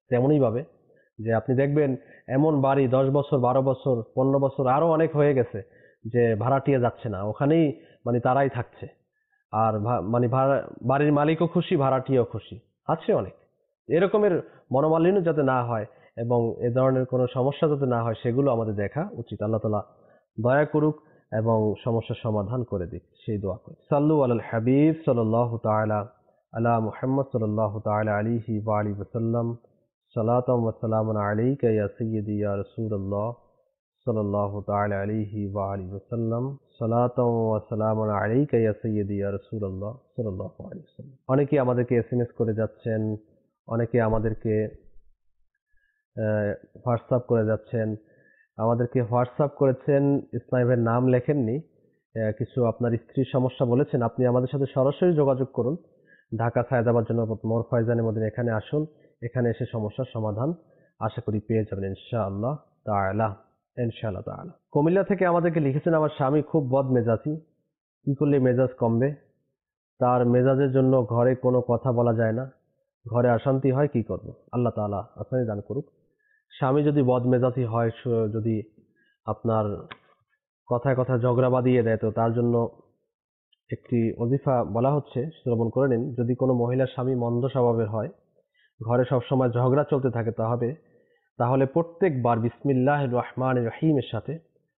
তেমনই ভাবে যে আপনি দেখবেন এমন বাড়ি 10 বছর 12 বছর 15 বছর আরো অনেক হয়ে গেছে যে ভাড়াটিয়া যাচ্ছে না, ওখানেই মানে তারাই থাকছে। আর মানে বাড়ির মালিকও খুশি, ভাড়াটিয়াও খুশি, আছে অনেক। এরকমের মনোমালিন্য যাতে না হয় এবং এ ধরনের কোনো সমস্যা যাতে না হয় সেগুলো আমাদের দেখা উচিত। আল্লাহ তাআলা দয়া করুক এবং সমস্যার সমাধান করে দিক, সেই দোয়া করি। সাল্লু আলাল হাবিব সাল্লাল্লাহু তাআলা আলা মুহাম্মদ সাল্লাল্লাহু তাআলা আলাইহি ওয়া আলিহি ওয়াসাল্লাম। সালাতাম ওয়া সালামুন আলাইকা ইয়া সাইয়্যিদি ইয়া রাসূলুল্লাহ সাল্লাল্লাহু তাআলা আলাইহি ওয়া আলিহি ওয়াসাল্লাম। সালাতাম ওয়া সালামুন আলাইকা ইয়া সাইয়্যিদি ইয়া রাসূলুল্লাহ সাল্লাল্লাহু আলাইহি ওয়াসাল্লাম। অনেকেই আমাদেরকে এসএমএস করে যাচ্ছেন, অনেকে আমাদেরকে হোয়াটসঅ্যাপ করে যাচ্ছেন। আমাদেরকে হোয়াটসঅ্যাপ করেছেন, ইসমাইলের নাম লেখেননি, কিছু আপনার স্ত্রীর সমস্যা বলেছেন। আপনি আমাদের সাথে সরাসরি যোগাযোগ করুন। ঢাকা সায়েদাবাদ জনপদ মোর ফয়জানে মদিনা, এখানে আসুন। এখানে এসে সমস্যার সমাধান আশা করি পেয়ে যাবেন ইনশাআল্লাহ তাআলা। ইনশাআল্লাহ তাআলা। কুমিল্লা থেকে আমাদেরকে লিখেছেন, আমার স্বামী খুব বদ মেজাজি, কি করলে মেজাজ কমবে? তার মেজাজের জন্য ঘরে কোনো কথা বলা যায় না, ঘরে অশান্তি হয়, কি করব? আল্লাহ তাআলা আপনারই দান করুক। স্বামী যদি বদমেজাজি হয়, যদি আপনার কথায় কথায় ঝগড়া বাঁধিয়ে দেয়, তো তার জন্য একটি ওজিফা বলা হচ্ছে, শ্রবণ করে নিন। যদি কোনো মহিলার স্বামী মন্দ স্বভাবের হয়, ঘরে সবসময় ঝগড়া চলতে থাকে, তাহলে প্রত্যেকবার বিসমিল্লাহির রহমানির রহিমের সাথে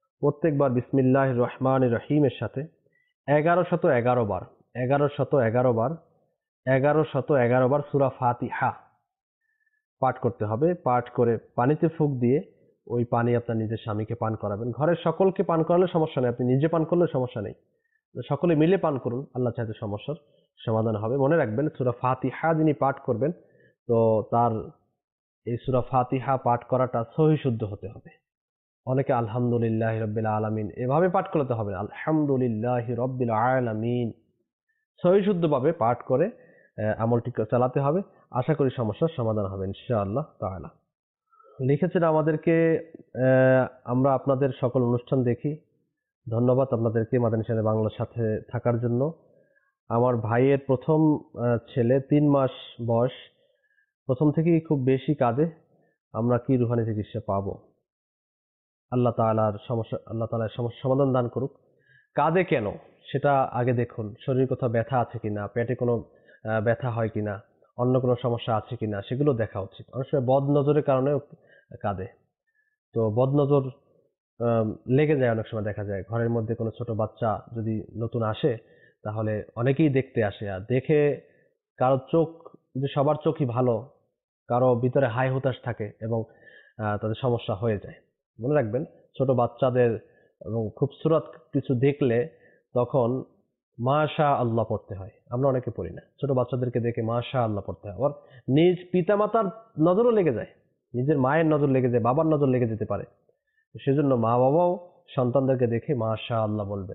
1111 বার সূরা ফাতিহা পাঠ করতে হবে। পাঠ করে পানিতে ফুঁক দিয়ে ওই পানি আপনার নিজের স্বামীকে পান করাবেন। ঘরের সকলকে পান করালে সমস্যা নেই, আপনি নিজে পান করলে সমস্যা নেই, সকলে মিলে পান করুন, আল্লাহ চাইতে সমস্যার সমাধান হবে। মনে রাখবেন, সূরা ফাতিহা যিনি পাঠ করবেন, তো তার এই সূরা ফাতিহা পাঠ করাটা সহি শুদ্ধ হতে হবে। অনেকে আলহামদুলিল্লাহি রাব্বিল আলামিন এভাবে পাঠ করতে হবে, আলহামদুলিল্লাহি রাব্বিল আলামিন সহি শুদ্ধভাবে পাঠ করে আমলটি চালাতে হবে। আশা করি সমস্যার সমাধান হবে ইনশাআল্লাহ তাআলা। লিখেছেন আমাদেরকে, আমরা আপনাদের সকল অনুষ্ঠান দেখি, ধন্যবাদ আপনাদেরকে মাদানী চ্যানেল বাংলার সাথে থাকার জন্য। আমার ভাইয়ের প্রথম ছেলে 3 মাস বয়স, প্রথম থেকেই খুব বেশি কাঁদে, আমরা কি রুহানি চিকিৎসা পাবো? আল্লাহ তাআলার সমস্যা সমাধান দান করুক। কাঁদে কেন সেটা আগে দেখুন, শরীরে কোথাও ব্যথা আছে কিনা, পেটে কোনো ব্যথা হয় কিনা, অন্য কোনো সমস্যা আছে কিনা, সেগুলো দেখা উচিত। অনেক সময় বদ নজরের কারণেও কাঁদে, তো বদ নজর লেগে যায়, অনেক সময় দেখা যায় ঘরের মধ্যে কোনো ছোট বাচ্চা যদি নতুন আসে, তাহলে অনেকেই দেখতে আসে, আর দেখে কারো চোখ, যে সবার চোখই ভালো, কারো ভিতরে হাই হুতাশ থাকে এবং তাদের সমস্যা হয়ে যায়। মনে রাখবেন, ছোট বাচ্চাদের এবং খুবসুরত কিছু দেখলে তখন মাশা আল্লাহ পড়তে হয়, আমরা অনেকে পড়ি না। ছোট বাচ্চাদেরকে দেখে মাশা আল্লাহ পড়তে হয়। আবার নিজ পিতামাতার নজরও লেগে যায়, নিজের মায়ের নজর লেগে যায়, বাবার নজর লেগে যেতে পারে, সেজন্য মা বাবাও সন্তানদেরকে দেখে মাশা আল্লাহ বলবেন।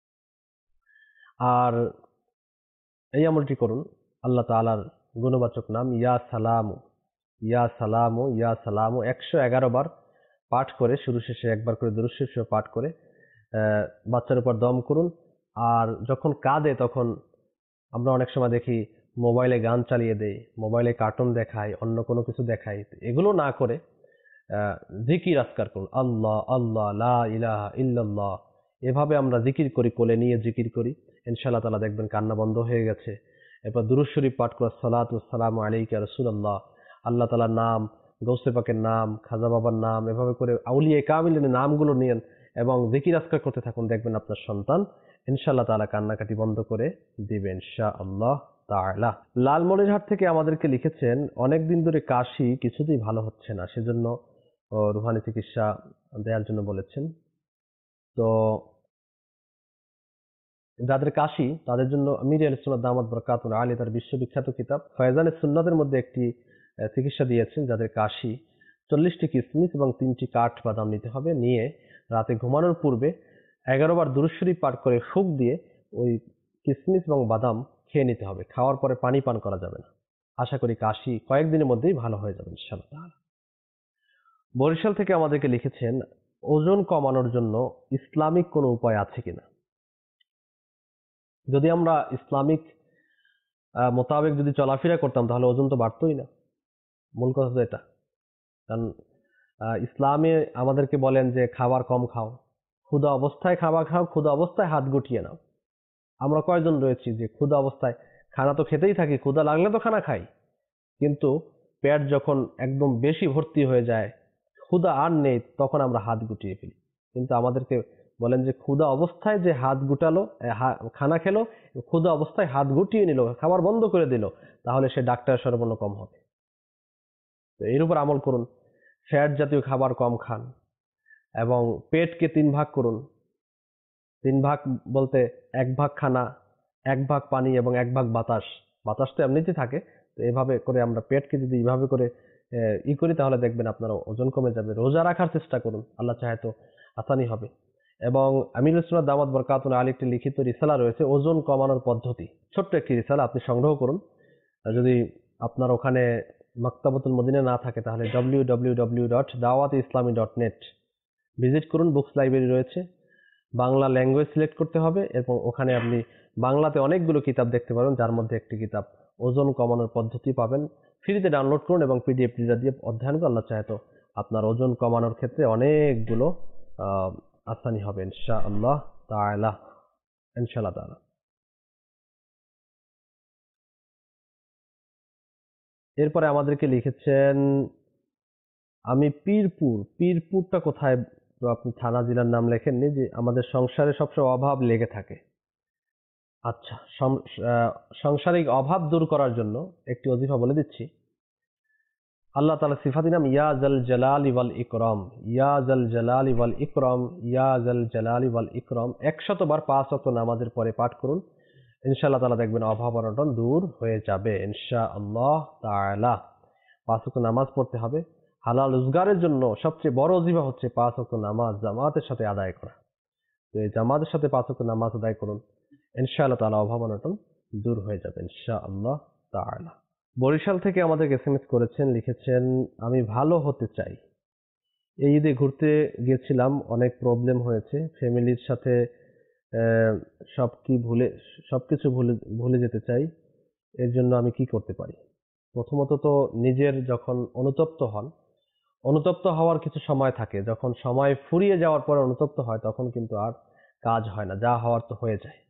আর এই আমলটি করুন, আল্লাহ তাআলার গুণবাচক নাম ইয়া সালামু ইয়া সালামু ইয়া সালামু 111 বার পাঠ করে, শুরু শেষে একবার করে দুরূদ শরীফ পাঠ করে বাচ্চার উপর দম করুন। আর যখন কাঁদে, তখন আমরা অনেক সময় দেখি মোবাইলে গান চালিয়ে দেই, মোবাইলে কার্টুন দেখায়, অন্য কোনো কিছু দেখায়। এগুলো না করে জিকির আজকার করুন, আল্লাহ আল্লাহ লা ইলাহা ইল্লাল্লাহ, এভাবে আমরা জিকির করি, কোলে নিয়ে জিকির করি, ইনশাআল্লাহ তাআলা দেখবেন কান্না বন্ধ হয়ে গেছে। এরপর দুরূদ শরীফ পাঠ করা, সালাতু ওয়াসসালামু আলাইকা ইয়া রাসূলুল্লাহ, আল্লাহ তাআলার নাম, গৌসে পাকের নাম, খাজা বাবার নাম, এভাবে করে আউলিয়া কামিলের নামগুলো নিয়েন এবং জিকির আজকার করতে থাকুন। দেখবেন আপনার সন্তান ইনশাআল্লাহ তাআলা কান্নাকাটি বন্ধ করে দিবে ইনশাআল্লাহ তাআলা। লালমনিরহাট থেকে আমাদেরকে লিখেছেন, অনেকদিন ধরে কাশি, কিছুতেই ভালো হচ্ছে না, সেজন্য রুহানি চিকিৎসা দেওয়ার জন্য বলেছেন। তো যাদের কাশি, তাদের জন্য আমির আহলে সুন্নাত দামাত বরকাতুহু আলী তার বিশ্ববিখ্যাত কিতাব ফয়জানে সুন্নাতের মধ্যে একটি চিকিৎসা দিয়েছেন। যাদের কাশি, 40টি কিসমিস এবং 3টি কাঠ বাদাম নিতে হবে, নিয়ে রাতে ঘুমানোর পূর্বে 11 বার দুরূদ শরীফ পাঠ করে ফুঁক দিয়ে ওই কিসমিস এবং বাদাম খেয়ে নিতে হবে। খাওয়ার পরে পানি পান করা যাবে না। আশা করি কাশি কয়েকদিনের মধ্যেই ভালো হয়ে যাবে ইনশাআল্লাহ। বরিশাল থেকে আমাদেরকে লিখেছেন, ওজন কমানোর জন্য ইসলামিক কোনো উপায় আছে কিনা? যদি আমরা ইসলামিক মোতাবেক যদি চলাফেরা করতাম, তাহলে ওজন তো বাড়তোই না। মূল কথা তো এটা। কারণ ইসলামে আমাদেরকে বলেন যে খাবার কম খাও, ক্ষুধা অবস্থায় খাবার খাও, ক্ষুধা অবস্থায় হাত গুটিয়ে নাও। আমরা কয়জন রয়েছি যে ক্ষুধা অবস্থায় খানা তো খেতেই থাকি, ক্ষুধা লাগলে তো খানা খাই, কিন্তু পেট যখন একদম বেশি ভর্তি হয়ে যায়, ক্ষুধা আর নেই, তখন আমরা হাত গুটিয়ে ফেলি। কিন্তু আমাদেরকে বলেন যে ক্ষুধা অবস্থায় যে হাত গুটালো, খানা খেলো, ক্ষুধা অবস্থায় হাত গুটিয়ে নিল, খাবার বন্ধ করে দিল, তাহলে সে ডাক্তারের সর্বন্ন কম হবে। তো এর উপর আমল করুন, ফ্যাট জাতীয় খাবার কম খান, এবং পেটকে 3 ভাগ করুন। 3 ভাগ বলতে 1 ভাগ খানা, 1 ভাগ পানি এবং 1 ভাগ বাতাস। বাতাস তো এমনিতে থাকে, তো এভাবে করে আমরা পেটকে যদি এইভাবে করে করি, তাহলে দেখবেন আপনার ওজন কমে যাবে। রোজা রাখার চেষ্টা করুন, আল্লাহ চাহে তো আসানি হবে। এবং আমিরুল সুন্নাত দামাত বরকাতুল আলী একটি লিখিত রিসালা রয়েছে ওজন কমানোর পদ্ধতি, ছোট্ট একটি রিসালা, আপনি সংগ্রহ করুন। আর যদি আপনার ওখানে মাকতাবাতুল মদিনা না থাকে, তাহলে www.dawat-islami.net ভিজিট করুন। বুকস লাইব্রেরি রয়েছে, বাংলা ল্যাঙ্গুয়েজ সিলেক্ট করতে হবে, এবং ওখানে আপনি বাংলাতে অনেকগুলো কিতাব দেখতে পাবেন, যার মধ্যে একটি কিতাব ওজন কমানোর পদ্ধতি পাবেন। ফ্রিতে ডাউনলোড করুন এবং পিডিএফ রিডার দিয়ে অধ্যয়ন করুন। আল্লাহ চাহে তো আপনার ওজন কমানোর ক্ষেত্রে অনেকগুলো আসানি হবে ইনশাআল্লাহ তাআলা, ইনশাআল্লাহ তাআলা। এরপরে আমাদেরকে লিখেছেন, আমি পীরপুরটা কোথায়? তো আপনি থানা জেলার নাম লেখেননি, যে আমাদের সংসারে সবসময় অভাব লেগে থাকে। আচ্ছা, সাংসারিক অভাব দূর করার জন্য একটি ওজিফা বলে দিচ্ছি। আল্লাহ তাআলা সিফাতি নাম ইয়া জাল জালালি ওয়াল ইকরাম, ইয়া জাল জালালি ওয়াল ইকরাম, ইয়া জাল জালালি ওয়াল ইকরাম 100 বার 5 ওয়াক্ত নামাজের পরে পাঠ করুন। ইনশাআল্লাহ তাআলা দেখবেন অভাব অনটন দূর হয়ে যাবে ইনশাআল্লাহ তাআলা। 5 ওয়াক্ত নামাজ পড়তে হবে। হালাল রোজগারের জন্য সবচেয়ে বড় ওজিফা হচ্ছে 5 ওয়াক্ত নামাজ জামাতের সাথে আদায় করা। তো এই জামাতের সাথে 5 ওয়াক্ত নামাজ আদায় করুন, ইনশাআল্লাহ তাআলা অভাব অনটন দূর হয়ে যাবে ইনশাআল্লাহ তাআলা। বরিশাল থেকে আমাদেরকে এসএমএস করেছেন, লিখেছেন, আমি ভালো হতে চাই। এই ঈদে ঘুরতে গিয়েছিলাম, অনেক প্রবলেম হয়েছে, ফ্যামিলির সাথে সবকিছু ভুলে যেতে চাই। এর জন্য আমি কি করতে পারি? প্রথমত তো নিজের যখন অনুতপ্ত হওয়ার কিছু সময় থাকে, যখন সময় ফুরিয়ে যাওয়ার পরে অনুতপ্ত হয়, তখন কিন্তু আর কাজ হয় না, যা হওয়ার তো হয়ে যায়।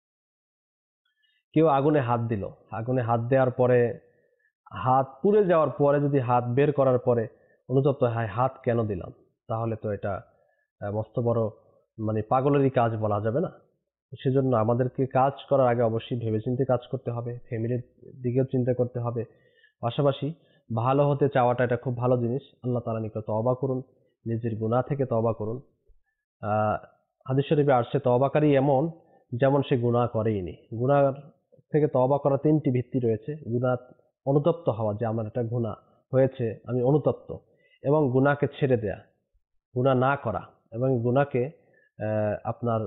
কেউ আগুনে হাত দিল, আগুনে হাত দেওয়ার পরে, হাত পুড়ে যাওয়ার পরে যদি হাত বের করার পরে অনুতপ্ত হয়, হাত কেন দিলাম, তাহলে তো এটা মস্ত বড় পাগলেরই কাজ বলা যাবে না। সেজন্য আমাদেরকে কাজ করার আগে অবশ্যই ভেবেচিন্তে কাজ করতে হবে, ফ্যামিলির দিকেও চিন্তা করতে হবে। পাশাপাশি ভালো হতে চাওয়াটা এটা খুব ভালো জিনিস। আল্লাহ তাআলার নিকট তওবা করুন, নিজের গুনাহ থেকে তওবা করুন। হাদিস শরীফে আসছে, তওবাকারী এমন যেমন সে গুনাহ করেইনি। গুনাহ থেকে তওবা করার 3টি ভিত্তি রয়েছে। গুনাহ অনুতপ্ত হওয়া, যে আমার একটা গুনাহ হয়েছে, আমি অনুতপ্ত, এবং গুনাহকে ছেড়ে দেয়া, গুনাহ না করা, এবং গুনাহকে আপনার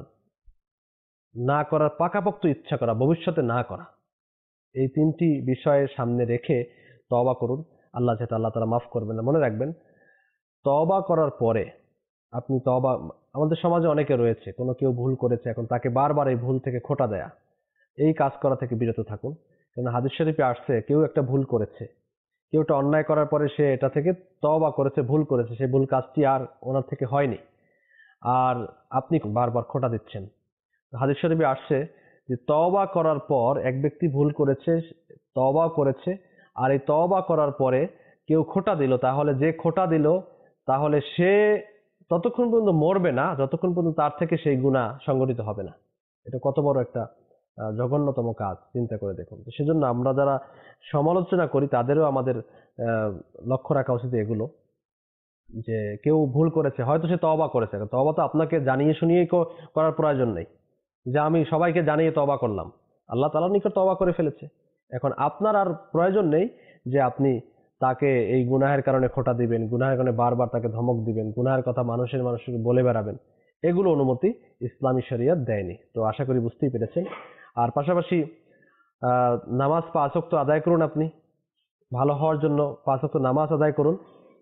না করার পাকাপোক্ত ইচ্ছা করা, ভবিষ্যতে না করা। এই 3টি বিষয়ের সামনে রেখে তওবা করুন, আল্লাহ তাআলা মাফ করবেন না। মনে রাখবেন, তওবা করার পরে আপনি আমাদের সমাজে অনেকে রয়েছে, কোনো কেউ ভুল করেছে, এখন তাকে বারবার এই ভুল থেকে খোঁটা দেয়া, এই কাজ করা থেকে বিরত থাকুন। কারণ হাদিস শরীফে আসছে, কেউ একটা ভুল করেছে, কেউ একটা অন্যায় করার পরে সে এটা থেকে তওবা করেছে, ভুল করেছে, সেই ভুল কাজটি আর ওনার থেকে হয়নি, আর আপনি বারবার খোঁটা দিচ্ছেন। হাদিস শরীফে আসছে যে তওবা করার পর এক ব্যক্তি ভুল করেছে, তওবা করেছে, আর এই তওবা করার পরে কেউ খোঁটা দিল, তাহলে যে খোঁটা দিল, তাহলে সে ততক্ষণ পর্যন্ত মরবে না যতক্ষণ পর্যন্ত তার থেকে সেই গুনাহ সংগঠিত হবে না। এটা কত বড় একটা জঘন্যতম কাজ, চিন্তা করে দেখুন। তো সেজন্য আমরা যারা সমালোচনা করি, তাদেরও আমাদের লক্ষ্য রাখা উচিত এগুলো, যে কেউ ভুল করেছে, হয়তো সে তওবা করেছে, তওবা তো আপনাকে জানিয়ে শুনিয়ে করার প্রয়োজন নেই, যে আমি সবাইকে জানিয়ে তওবা করলাম। আল্লাহ তাআলার নিকট তওবা করে ফেলেছে, এখন আপনার আর প্রয়োজন নেই যে আপনি তাকে এই গুনাহের কারণে খোঁটা দিবেন, গুনাহের কারণে বারবার তাকে ধমক দিবেন, গুনাহের কথা মানুষকে বলে বেড়াবেন। এগুলো অনুমতি ইসলামী শরীয়ত দেয়নি। তো আশা করি বুঝতেই পেরেছেন। আর পাশাপাশি নামাজ 5 ওয়াক্ত আদায় করুন। আপনি ভালো হওয়ার জন্য 5 ওয়াক্ত নামাজ আদায় করুন।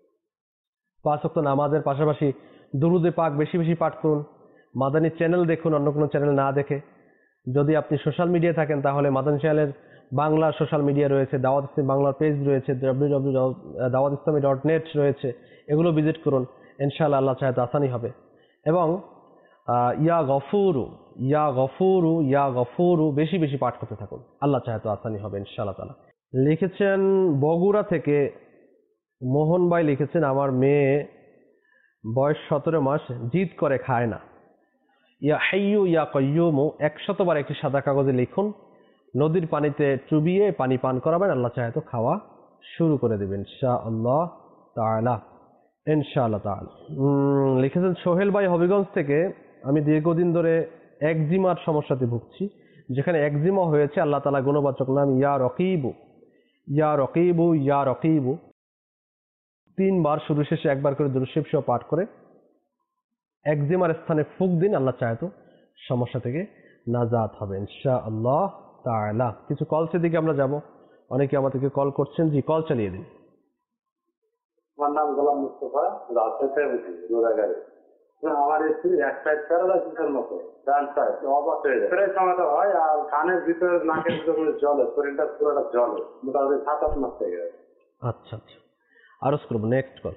5 ওয়াক্ত নামাজের পাশাপাশি দুরুদে পাক বেশি বেশি পাঠ করুন। মাদানী চ্যানেল দেখুন, অন্য কোনো চ্যানেল না দেখে। যদি আপনি সোশ্যাল মিডিয়ায় থাকেন, তাহলে মাদানী চ্যানেলের বাংলা সোশ্যাল মিডিয়া রয়েছে, দাওয়াত ইসলামী বাংলার পেজ রয়েছে, www.dawatislami.net রয়েছে, এগুলো ভিজিট করুন। ইনশাআল্লাহ আল্লাহ চাহে তো আসানি হবে। এবং ইয়া গফুরু ইয়া গফুরু ইয়া গফুরু বেশি বেশি পাঠ করতে থাকুন, আল্লাহ চাহে তো আসানি হবে ইনশাআল্লাহ তাআলা। লিখেছেন বগুড়া থেকে মোহন ভাই, লিখেছেন আমার মেয়ে বয়স 17 মাস, জিদ করে খায় না। ইয়া হাইয়ু ইয়া কাইয়ুমু 100 বার একটি সাদা কাগজে লিখুন, নদীর পানিতে চুবিয়ে পানি পান করাবেন, আল্লাহ চাহে তো খাওয়া শুরু করে দেবেন ইনশাআল্লাহ তাআলা ইনশাআল্লাহ তাআলা। লিখেছেন সোহেল ভাই হবিগঞ্জ থেকে, আমি দীর্ঘদিন ধরে একজিমার সমস্যাতে ভুগছি, যেখানে একজিমা হয়েছে আল্লাহ তাআলা গুণবাচক নাম ইয়া রকিবু ইয়া রকিবু ইয়া রকিবু 3 বার শুরু শেষে একবার করে দুরূদ শরীফ সহ পাঠ করে একজিমার স্থানে ফুঁক দিন, আল্লাহ চাহে তো সমস্যা থেকে নাজাত হবে ইনশাআল্লাহ তাআলা। কিছু কলসের দিকে আমরা যাব, অনেকে আমাদেরকে কল করছেন, জি কল চালিয়ে দিন। আমার নাম গোলাম মুস্তফা, রাজশাহী থেকে গোদাগাড়ি। আমার স্ত্রী এক সাইড প্যারালাইসিসের মতো, ডান সাইড অবাক হয়ে যায়, প্রায় সময়টা হয়। আর কানের ভিতরে নাকের ভিতরে জলে, শরীরটা পুরোটা জলে, মোটামুটি 7-8 মাস থেকে গেছে। আচ্ছা আচ্ছা, আরজ করবো। Next call.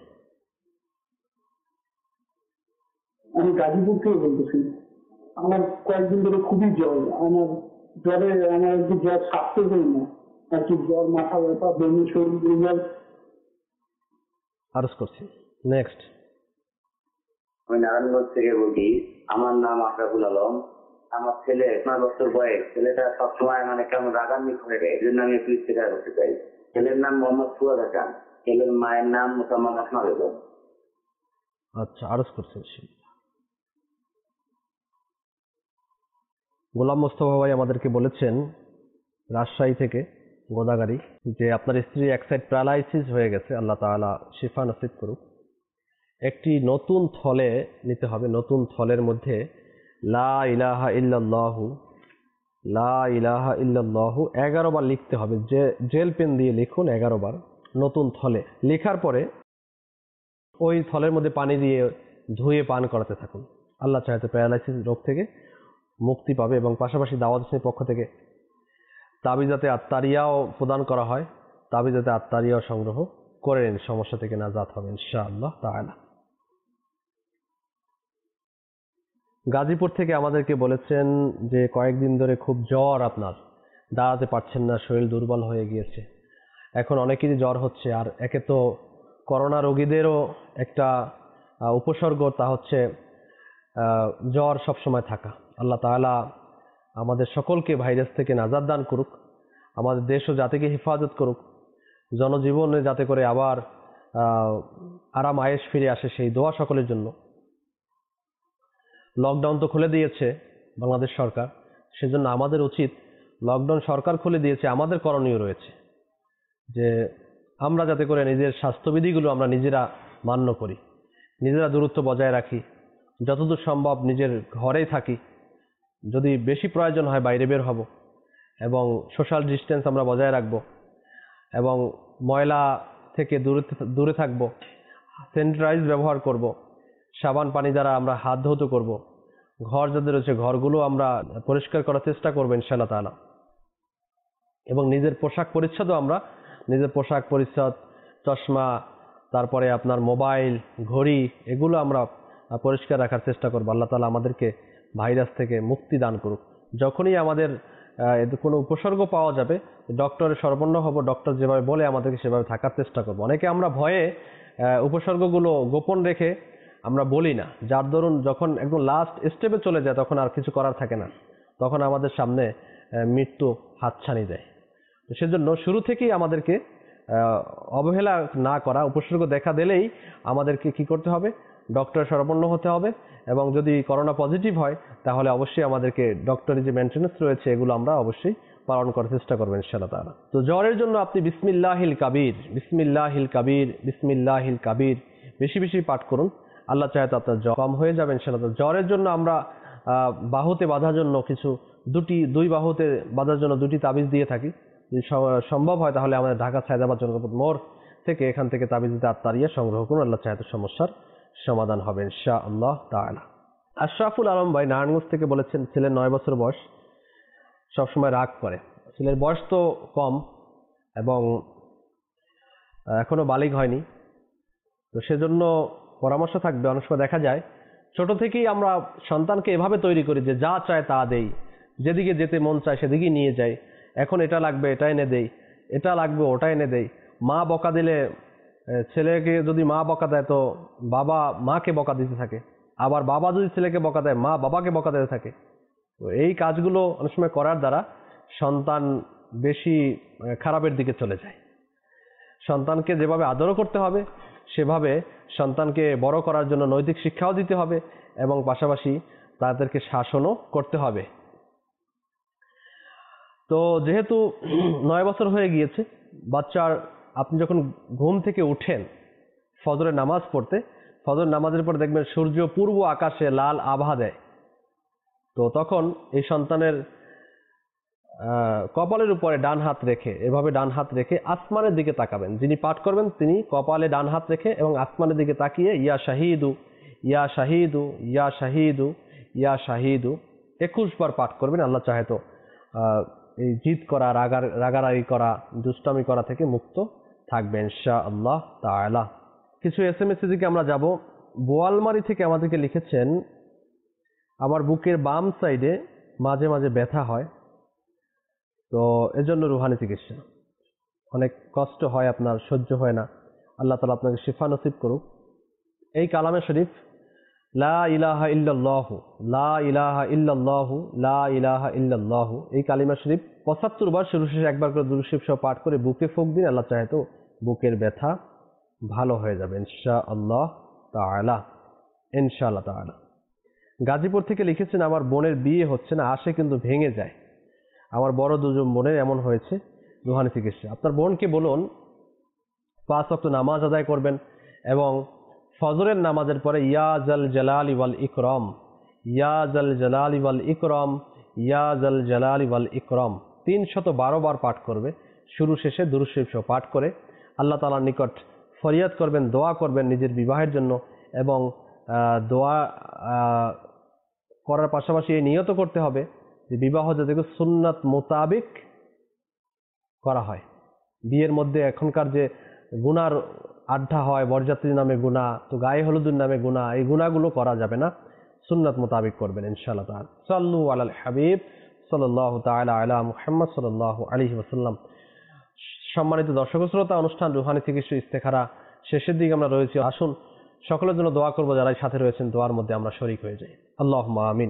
আমি গাজীপুর থেকে বলতেছি। আমার কয়েকদিন ধরে খুবই জ্বর, আমার জ্বরে আমার একটু জ্বর সারতে পারি না, আর কি জ্বর, মাথা ব্যথা, বমি, শরীর। আরজ করছি। নেক্সট। আমি নারায়ণগঞ্জ থেকে বলছি। আমার নাম আশরাফুল আলম। আমার ছেলে 9 বছর বয়স। ছেলেটা সবসময় মানে কেমন রাগান্বিত হয়ে যায়, এই জন্য আমি একটু ইস্তেকার করতে চাই। ছেলের নাম মোহাম্মদ ফুয়াদ হাসান, ছেলের মায়ের নাম মোসাম্মদ আসমা বেগম। আচ্ছা, আরজ করছি। গোলাম মোস্তফা ভাই আমাদেরকে বলেছেন রাজশাহী থেকে গোদাগাড়ি, যে আপনার স্ত্রী এক সাইড প্যারালাইসিস হয়ে গেছে, আল্লাহ তাআলা শিফা নসিব করুক। একটি নতুন থলে নিতে হবে, নতুন থলের মধ্যে লা ইলাহা ইল্লাল্লাহু লা ইলাহা ইল্লাল্লাহু 11 বার লিখতে হবে, যে জেল পেন দিয়ে লিখুন 11 বার নতুন থলে। লেখার পরে ওই থলের মধ্যে পানি দিয়ে ধুয়ে পান করাতে থাকুন, আল্লাহ চাইতে প্যারালাইসিস রোগ থেকে মুক্তি পাবে। এবং পাশাপাশি দাওয়াত ইসলামীর পক্ষ থেকে তাবিজাতে আত্মারিয়াও প্রদান করা হয়, তাবিজাতে আত্মারিয়াও সংগ্রহ করে নিন, সমস্যা থেকে নাজাত হবে ইনশাআল্লাহ তাআলা। গাজীপুর থেকে আমাদেরকে বলেছেন যে কয়েকদিন ধরে খুব জ্বর, আপনার দাঁড়াতে পারছেন না, শরীর দুর্বল হয়ে গিয়েছে। এখন অনেকেরই জ্বর হচ্ছে, আর একে তো করোনা রোগীদেরও একটা উপসর্গ, তা হচ্ছে জ্বর সবসময় থাকা। আল্লাহ তাআলা আমাদের সকলকে ভাইরাস থেকে নাজাত দান করুক, আমাদের দেশ ও জাতিকে হেফাজত করুক, জনজীবনে যাতে করে আবার আরাম আয়েশ ফিরে আসে, সেই দোয়া সকলের জন্য। লকডাউন তো খুলে দিয়েছে বাংলাদেশ সরকার, সেজন্য আমাদের উচিত, লকডাউন সরকার খুলে দিয়েছে, আমাদের করণীয় রয়েছে যে আমরা যাতে করে নিজের স্বাস্থ্যবিধিগুলো আমরা নিজেরা মান্য করি, নিজেরা দূরত্ব বজায় রাখি, যতদূর সম্ভব নিজের ঘরেই থাকি, যদি বেশি প্রয়োজন হয় বাইরে বের হব, এবং সোশ্যাল ডিস্টেন্স আমরা বজায় রাখব, এবং ময়লা থেকে দূরে থাকব, স্যানিটাইজ ব্যবহার করব, সাবান পানি দ্বারা আমরা হাত ধৌত করব, ঘর যাদের রয়েছে ঘরগুলো আমরা পরিষ্কার করার চেষ্টা করবো ইনশাআল্লাহ তাআলা। এবং নিজের পোশাক পরিচ্ছদও আমরা নিজের পোশাক পরিচ্ছদ, চশমা, তারপরে আপনার মোবাইল, ঘড়ি, এগুলো আমরা পরিষ্কার রাখার চেষ্টা করবো। আল্লাহ তাআলা আমাদেরকে ভাইরাস থেকে মুক্তি দান করুক। যখনই আমাদের কোনো উপসর্গ পাওয়া যাবে, ডক্টরের শরণাপন্ন হব, ডক্টর যেভাবে বলে আমাদেরকে সেভাবে থাকার চেষ্টা করব। অনেকে আমরা ভয়ে উপসর্গগুলো গোপন রেখে আমরা বলি না, যার দরুন যখন একদম লাস্ট স্টেপে চলে যায় তখন আর কিছু করার থাকে না, তখন আমাদের সামনে মৃত্যু হাতছানি দেয়। তো সেজন্য শুরু থেকেই আমাদেরকে অবহেলা না করা, উপসর্গ দেখা দিলেই আমাদেরকে কি করতে হবে, ডক্টরের শরণাপন্ন হতে হবে। এবং যদি করোনা পজিটিভ হয় তাহলে অবশ্যই আমাদেরকে ডক্টরের যে মেনটেন্যান্স রয়েছে এগুলো আমরা অবশ্যই পালন করার চেষ্টা করবেন ইনশাআল্লাহ তাআলা। তো জ্বরের জন্য আপনি বিসমিল্লাহিল কাবীর বিসমিল্লাহিল কাবীর বিসমিল্লাহিল কাবীর বেশি বেশি পাঠ করুন, আল্লাহ চাহে তো আপনার জ্বর কম হয়ে যাবে ইনশাআল্লাহ। জ্বরের জন্য আমরা বাহুতে বাঁধার জন্য দুই বাহুতে বাঁধার জন্য 2টি তাবিজ দিয়ে থাকি। যদি সম্ভব হয় তাহলে আমাদের ঢাকা সায়দাবাদ জনপদ মোড় থেকে এখান থেকে তাবিজতে আত্মারিয়া সংগ্রহ করুন, আল্লাহ চাহে তো সমস্যার সমাধান হবে ইনশাআল্লাহ তাআলা। আশরাফুল আলম ভাই নারায়ণগঞ্জ থেকে বলেছেন ছেলে 9 বছর বয়স, সবসময় রাগ করে, ছেলের বয়স তো কম এবং এখনো বালিগ হয়নি, তো সেজন্য পরামর্শ থাকবে, অনেক সময় দেখা যায় ছোট থেকেই আমরা সন্তানকে এভাবে তৈরি করি যে যা চায় তা দেই, যেদিকে যেতে মন চায় সেদিকেই নিয়ে যাই, এখন এটা লাগবে এটা এনে দেই, এটা লাগবে ওটা এনে দেই। মা বকা দিলে, ছেলেকে যদি মা বকা দেয় তো বাবা মাকে বকা দিতে থাকে, আবার বাবা যদি ছেলেকে বকা দেয় মা বাবাকে বকা দিতে থাকে। তো এই কাজগুলো অনেক সময় করার দ্বারা সন্তান বেশি খারাপের দিকে চলে যায়। সন্তানকে যেভাবে আদরও করতে হবে সেভাবে সন্তানকে বড় করার জন্য নৈতিক শিক্ষাও দিতে হবে এবং পাশাপাশি তাদেরকে শাসনও করতে হবে। তো যেহেতু 9 বছর হয়ে গিয়েছে বাচ্চার, আপনি যখন ঘুম থেকে উঠেন ফজরের নামাজ পড়তে, ফজর নামাজের পর দেখবেন সূর্য পূর্ব আকাশে লাল আভা দেয়, তো তখন এই সন্তানের কপালের উপরে ডান হাত রেখে, এভাবে ডান হাত রেখে আসমানের দিকে তাকাবেন। যিনি পাঠ করবেন তিনি কপালে ডান হাত রেখে এবং আসমানের দিকে তাকিয়ে ইয়া শাহিদু ইয়া শাহিদু ইয়া শাহিদু ইয়া শাহিদু 21 বার পাঠ করবেন। আল্লাহ চাহে তো এই জিদ করা, রাগারাগি করা, দুষ্টামি করা থেকে মুক্ত থাকবে ইনশাআল্লাহ তাআলা। কিছু SMS দিকে আমরা যাব। বোয়ালমারি থেকে আমাদেরকে লিখেছেন, আমার বুকের বাম সাইডে মাঝে মাঝে ব্যথা হয়, তো এজন্য রুহানি চিকিৎসা। অনেক কষ্ট হয়, আপনার সহ্য হয় না, আল্লাহ তাআলা আপনাকে শিফা নসিব করুক। এই কালামে শরীফ লা ইলাহা ইল্লাল্লাহু লা ইলাহা ইল্লাল্লাহু লা ইলাহা ইল্লাল্লাহু, এই কালিমা শরীফ 75 বার শুরু শেষে একবার করে দুরূদ শরীফ সহ পাঠ করে বুকে ফুঁক দিন। আল্লাহ চাহে তো বুকের ব্যথা ভালো হয়ে যাবে ইনশাআল্লাহ তাআলা, ইনশাআল্লাহ তাআলা। গাজীপুর থেকে লিখেছেন, আমার বোনের বিয়ে হচ্ছে না, আসে কিন্তু ভেঙে যায়। আমার বড় 2জন বোনের এমন হয়েছে, রুহানি চিকিৎসা। আপনার বোনকে বলুন 5 ওয়াক্ত নামাজ আদায় করবেন এবং ফজরের নামাজের পরে ইয়া জাল জালালি ওয়াল ইকরাম, ইয়া জাল জালালি ওয়াল ইকরাম, ইয়া জাল জালালি ওয়াল ইকরাম 312 বার পাঠ করবে। শুরু শেষে দুরূদ শরীফ সহ পাঠ করে আল্লাহ তাআলার নিকট ফরিয়াদ করবেন, দোয়া করবেন নিজের বিবাহের জন্য এবং দোয়া করার পাশাপাশি এই নিয়ত করতে হবে যে বিবাহ যাতে সুন্নাত মোতাবেক করা হয়। বিয়ের মধ্যে এখনকার যে গুনার আড্ডা হয়, বরযাত্রী নামে গুনাহ, তো গায়ে হলুদের নামে গুনাহ, এই গুনাহগুলো করা যাবে না, সুন্নাত মোতাবেক করবেন ইনশাআল্লাহ তাআলা। সাল্লু আলাল হাবিব সাল্লাল্লাহু তাআলা আলা মুহাম্মদ সাল্লাল্লাহু আলাইহি ওয়াসাল্লাম। সম্মানিত দর্শক শ্রোতা, অনুষ্ঠান রুহানি চিকিৎসা ইস্তেখারা শেষের দিকে আমরা রয়েছি। আসুন সকলের জন্য দোয়া করব, যারা সাথে রয়েছেন দোয়ার মধ্যে আমরা শরীক হয়ে যাই। আল্লাহুম্মা আমিন।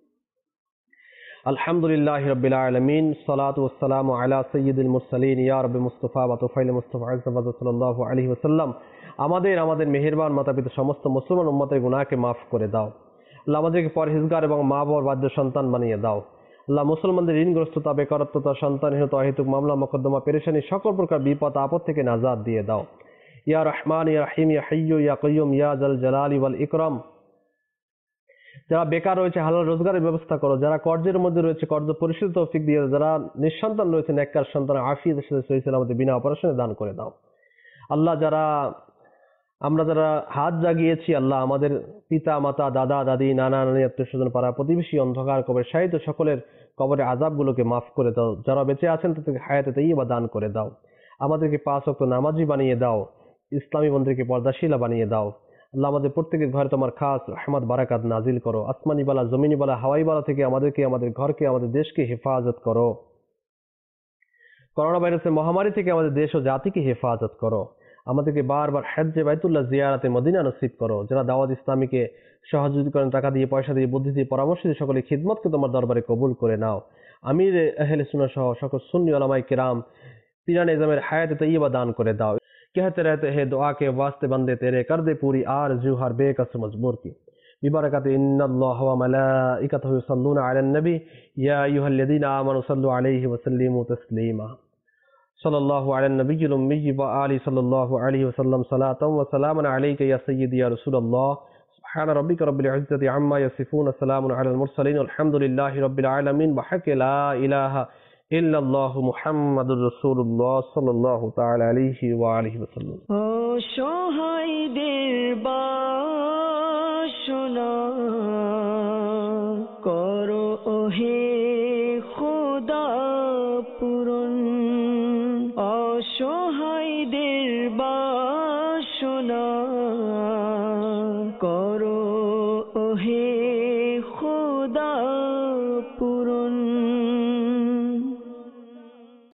আলহামদুলিল্লাহি রাব্বিল আলামিন, সালাতু ওয়াসসালামু আলা সাইয়্যিদিল মুরসালিন ইয়া রাব্বি মুস্তাফা ওয়া তুফাইল মুস্তাফা সাল্লাল্লাহু আলাইহি ওয়াসাল্লাম। আমাদের মেহেরবান মাতা-পিতা সমস্ত মুসলমান উম্মতের গুনাহকে মাফ করে দাও। আল্লাহ আমাদেরকে পরহেজগার এবং মা বাবার বাধ্য সন্তান বানিয়ে দাও। আল্লাহ মুসলমানদের ঋণগ্রস্ততা, বেকারত্বতা, সন্তানহীনতা, অহেতুক মামলা মোকদ্দমা, পেরেশানি, সকল প্রকার বিপদ আপদ থেকে নাজাত দিয়ে দাও। ইয়া রহমান ইয়া রহিম ইয়া হাইয়্যু ইয়া কাইয়্যুম ইয়া জাল জালালি ওয়াল ইকরাম। যারা বেকার রয়েছে হালাল রোজগারের ব্যবস্থা করো, যারা কর্জের মধ্যে রয়েছে কর্জ পরিশোধ তৌফিক দিয়ে, যারা নিঃসন্তান রয়েছে নেককার সন্তান আফিয়াতের সাথে সহিহ সালামতে বিনা অপারেশনে দান করে দাও। আল্লাহ আমরা যারা হাত জাগিয়েছি, আল্লাহ আমাদের পিতা মাতা, দাদা দাদি, নানা নানি, আত্মীয় স্বজন, পাড়া প্রতিবেশী, অন্ধকার কবরে শায়িত সকলের কবরে আযাবগুলোকে মাফ করে দাও। যারা বেঁচে আছেন তাদেরকে হায়াতে তাইয়্যিবা দান করে দাও। আমাদেরকে 5 ওয়াক্ত নামাজি বানিয়ে দাও, ইসলামী বন্ধুকে পর্দাশীলা বানিয়ে দাও। আল্লাহ আমাদের প্রত্যেকের ঘরে তোমার খাস রহমত বারাকাত নাজিল করো। আসমানি বালা, জমিনি বালা, হাওয়াই বালা থেকে আমাদেরকে, আমাদের ঘরকে, আমাদের দেশকে হেফাজত করো। করোনা ভাইরাসের মহামারী থেকে আমাদের দেশ ও জাতিকে হেফাজত করো। আমাদেরকে বারবার হজ্জে বাইতুল্লাহ জিয়ারাতে মদিনা নসিব করো। যারা দাওয়াত ইসলামীকে সহযোগিতা করেন, টাকা দিয়ে, পয়সা দিয়ে, বুদ্ধি দিয়ে, পরামর্শ দিয়ে, সকলে খিদমতকে তোমার দরবারে কবুল করে নাও। আমির আহলে সুন্নাহ সহ সকল সুন্নি উলামায়ে কেরাম, পীরান ইজমের হায়াতে তাইয়্যিবা দান করে দাও। कहते रहते हैं दुआ के वास्ते बंदे तेरे, कर दे पूरी आरज़ू हर बेकस मजबूर की। बिबरकत इन्नल्लाह व मलाइकतहु युसल्लूना अलन नबी या अय्युहल्लज़ीना आमनु सल्लु अलैहि व सल्लिमू तस्लीमा। सल्लल्लाहु अलैहि नबिय्यिल उम्मी व आलिहि सल्लल्लाहु अलैहि वसल्लम सलातन व सलामन अलैका या सय्यिदी या रसूलल्लाह। सुब्हान रब्बिका रब्बिल इज्जति अम्मा यसिफून, सलामुन अलल मुरसलीन, अल्हम्दुलिल्लाहि रब्बिल आलमीन। बहक ला इलाहा ইল্লাল্লাহু মুহাম্মাদুর রাসূলুল্লাহ সাল্লাল্লাহু তাআলা আলাইহি ওয়া আলিহি ওয়াসাল্লাম। ও সহায়দের বাসনা করো ওহে খোদা। ঘোষণা করো হে খোদা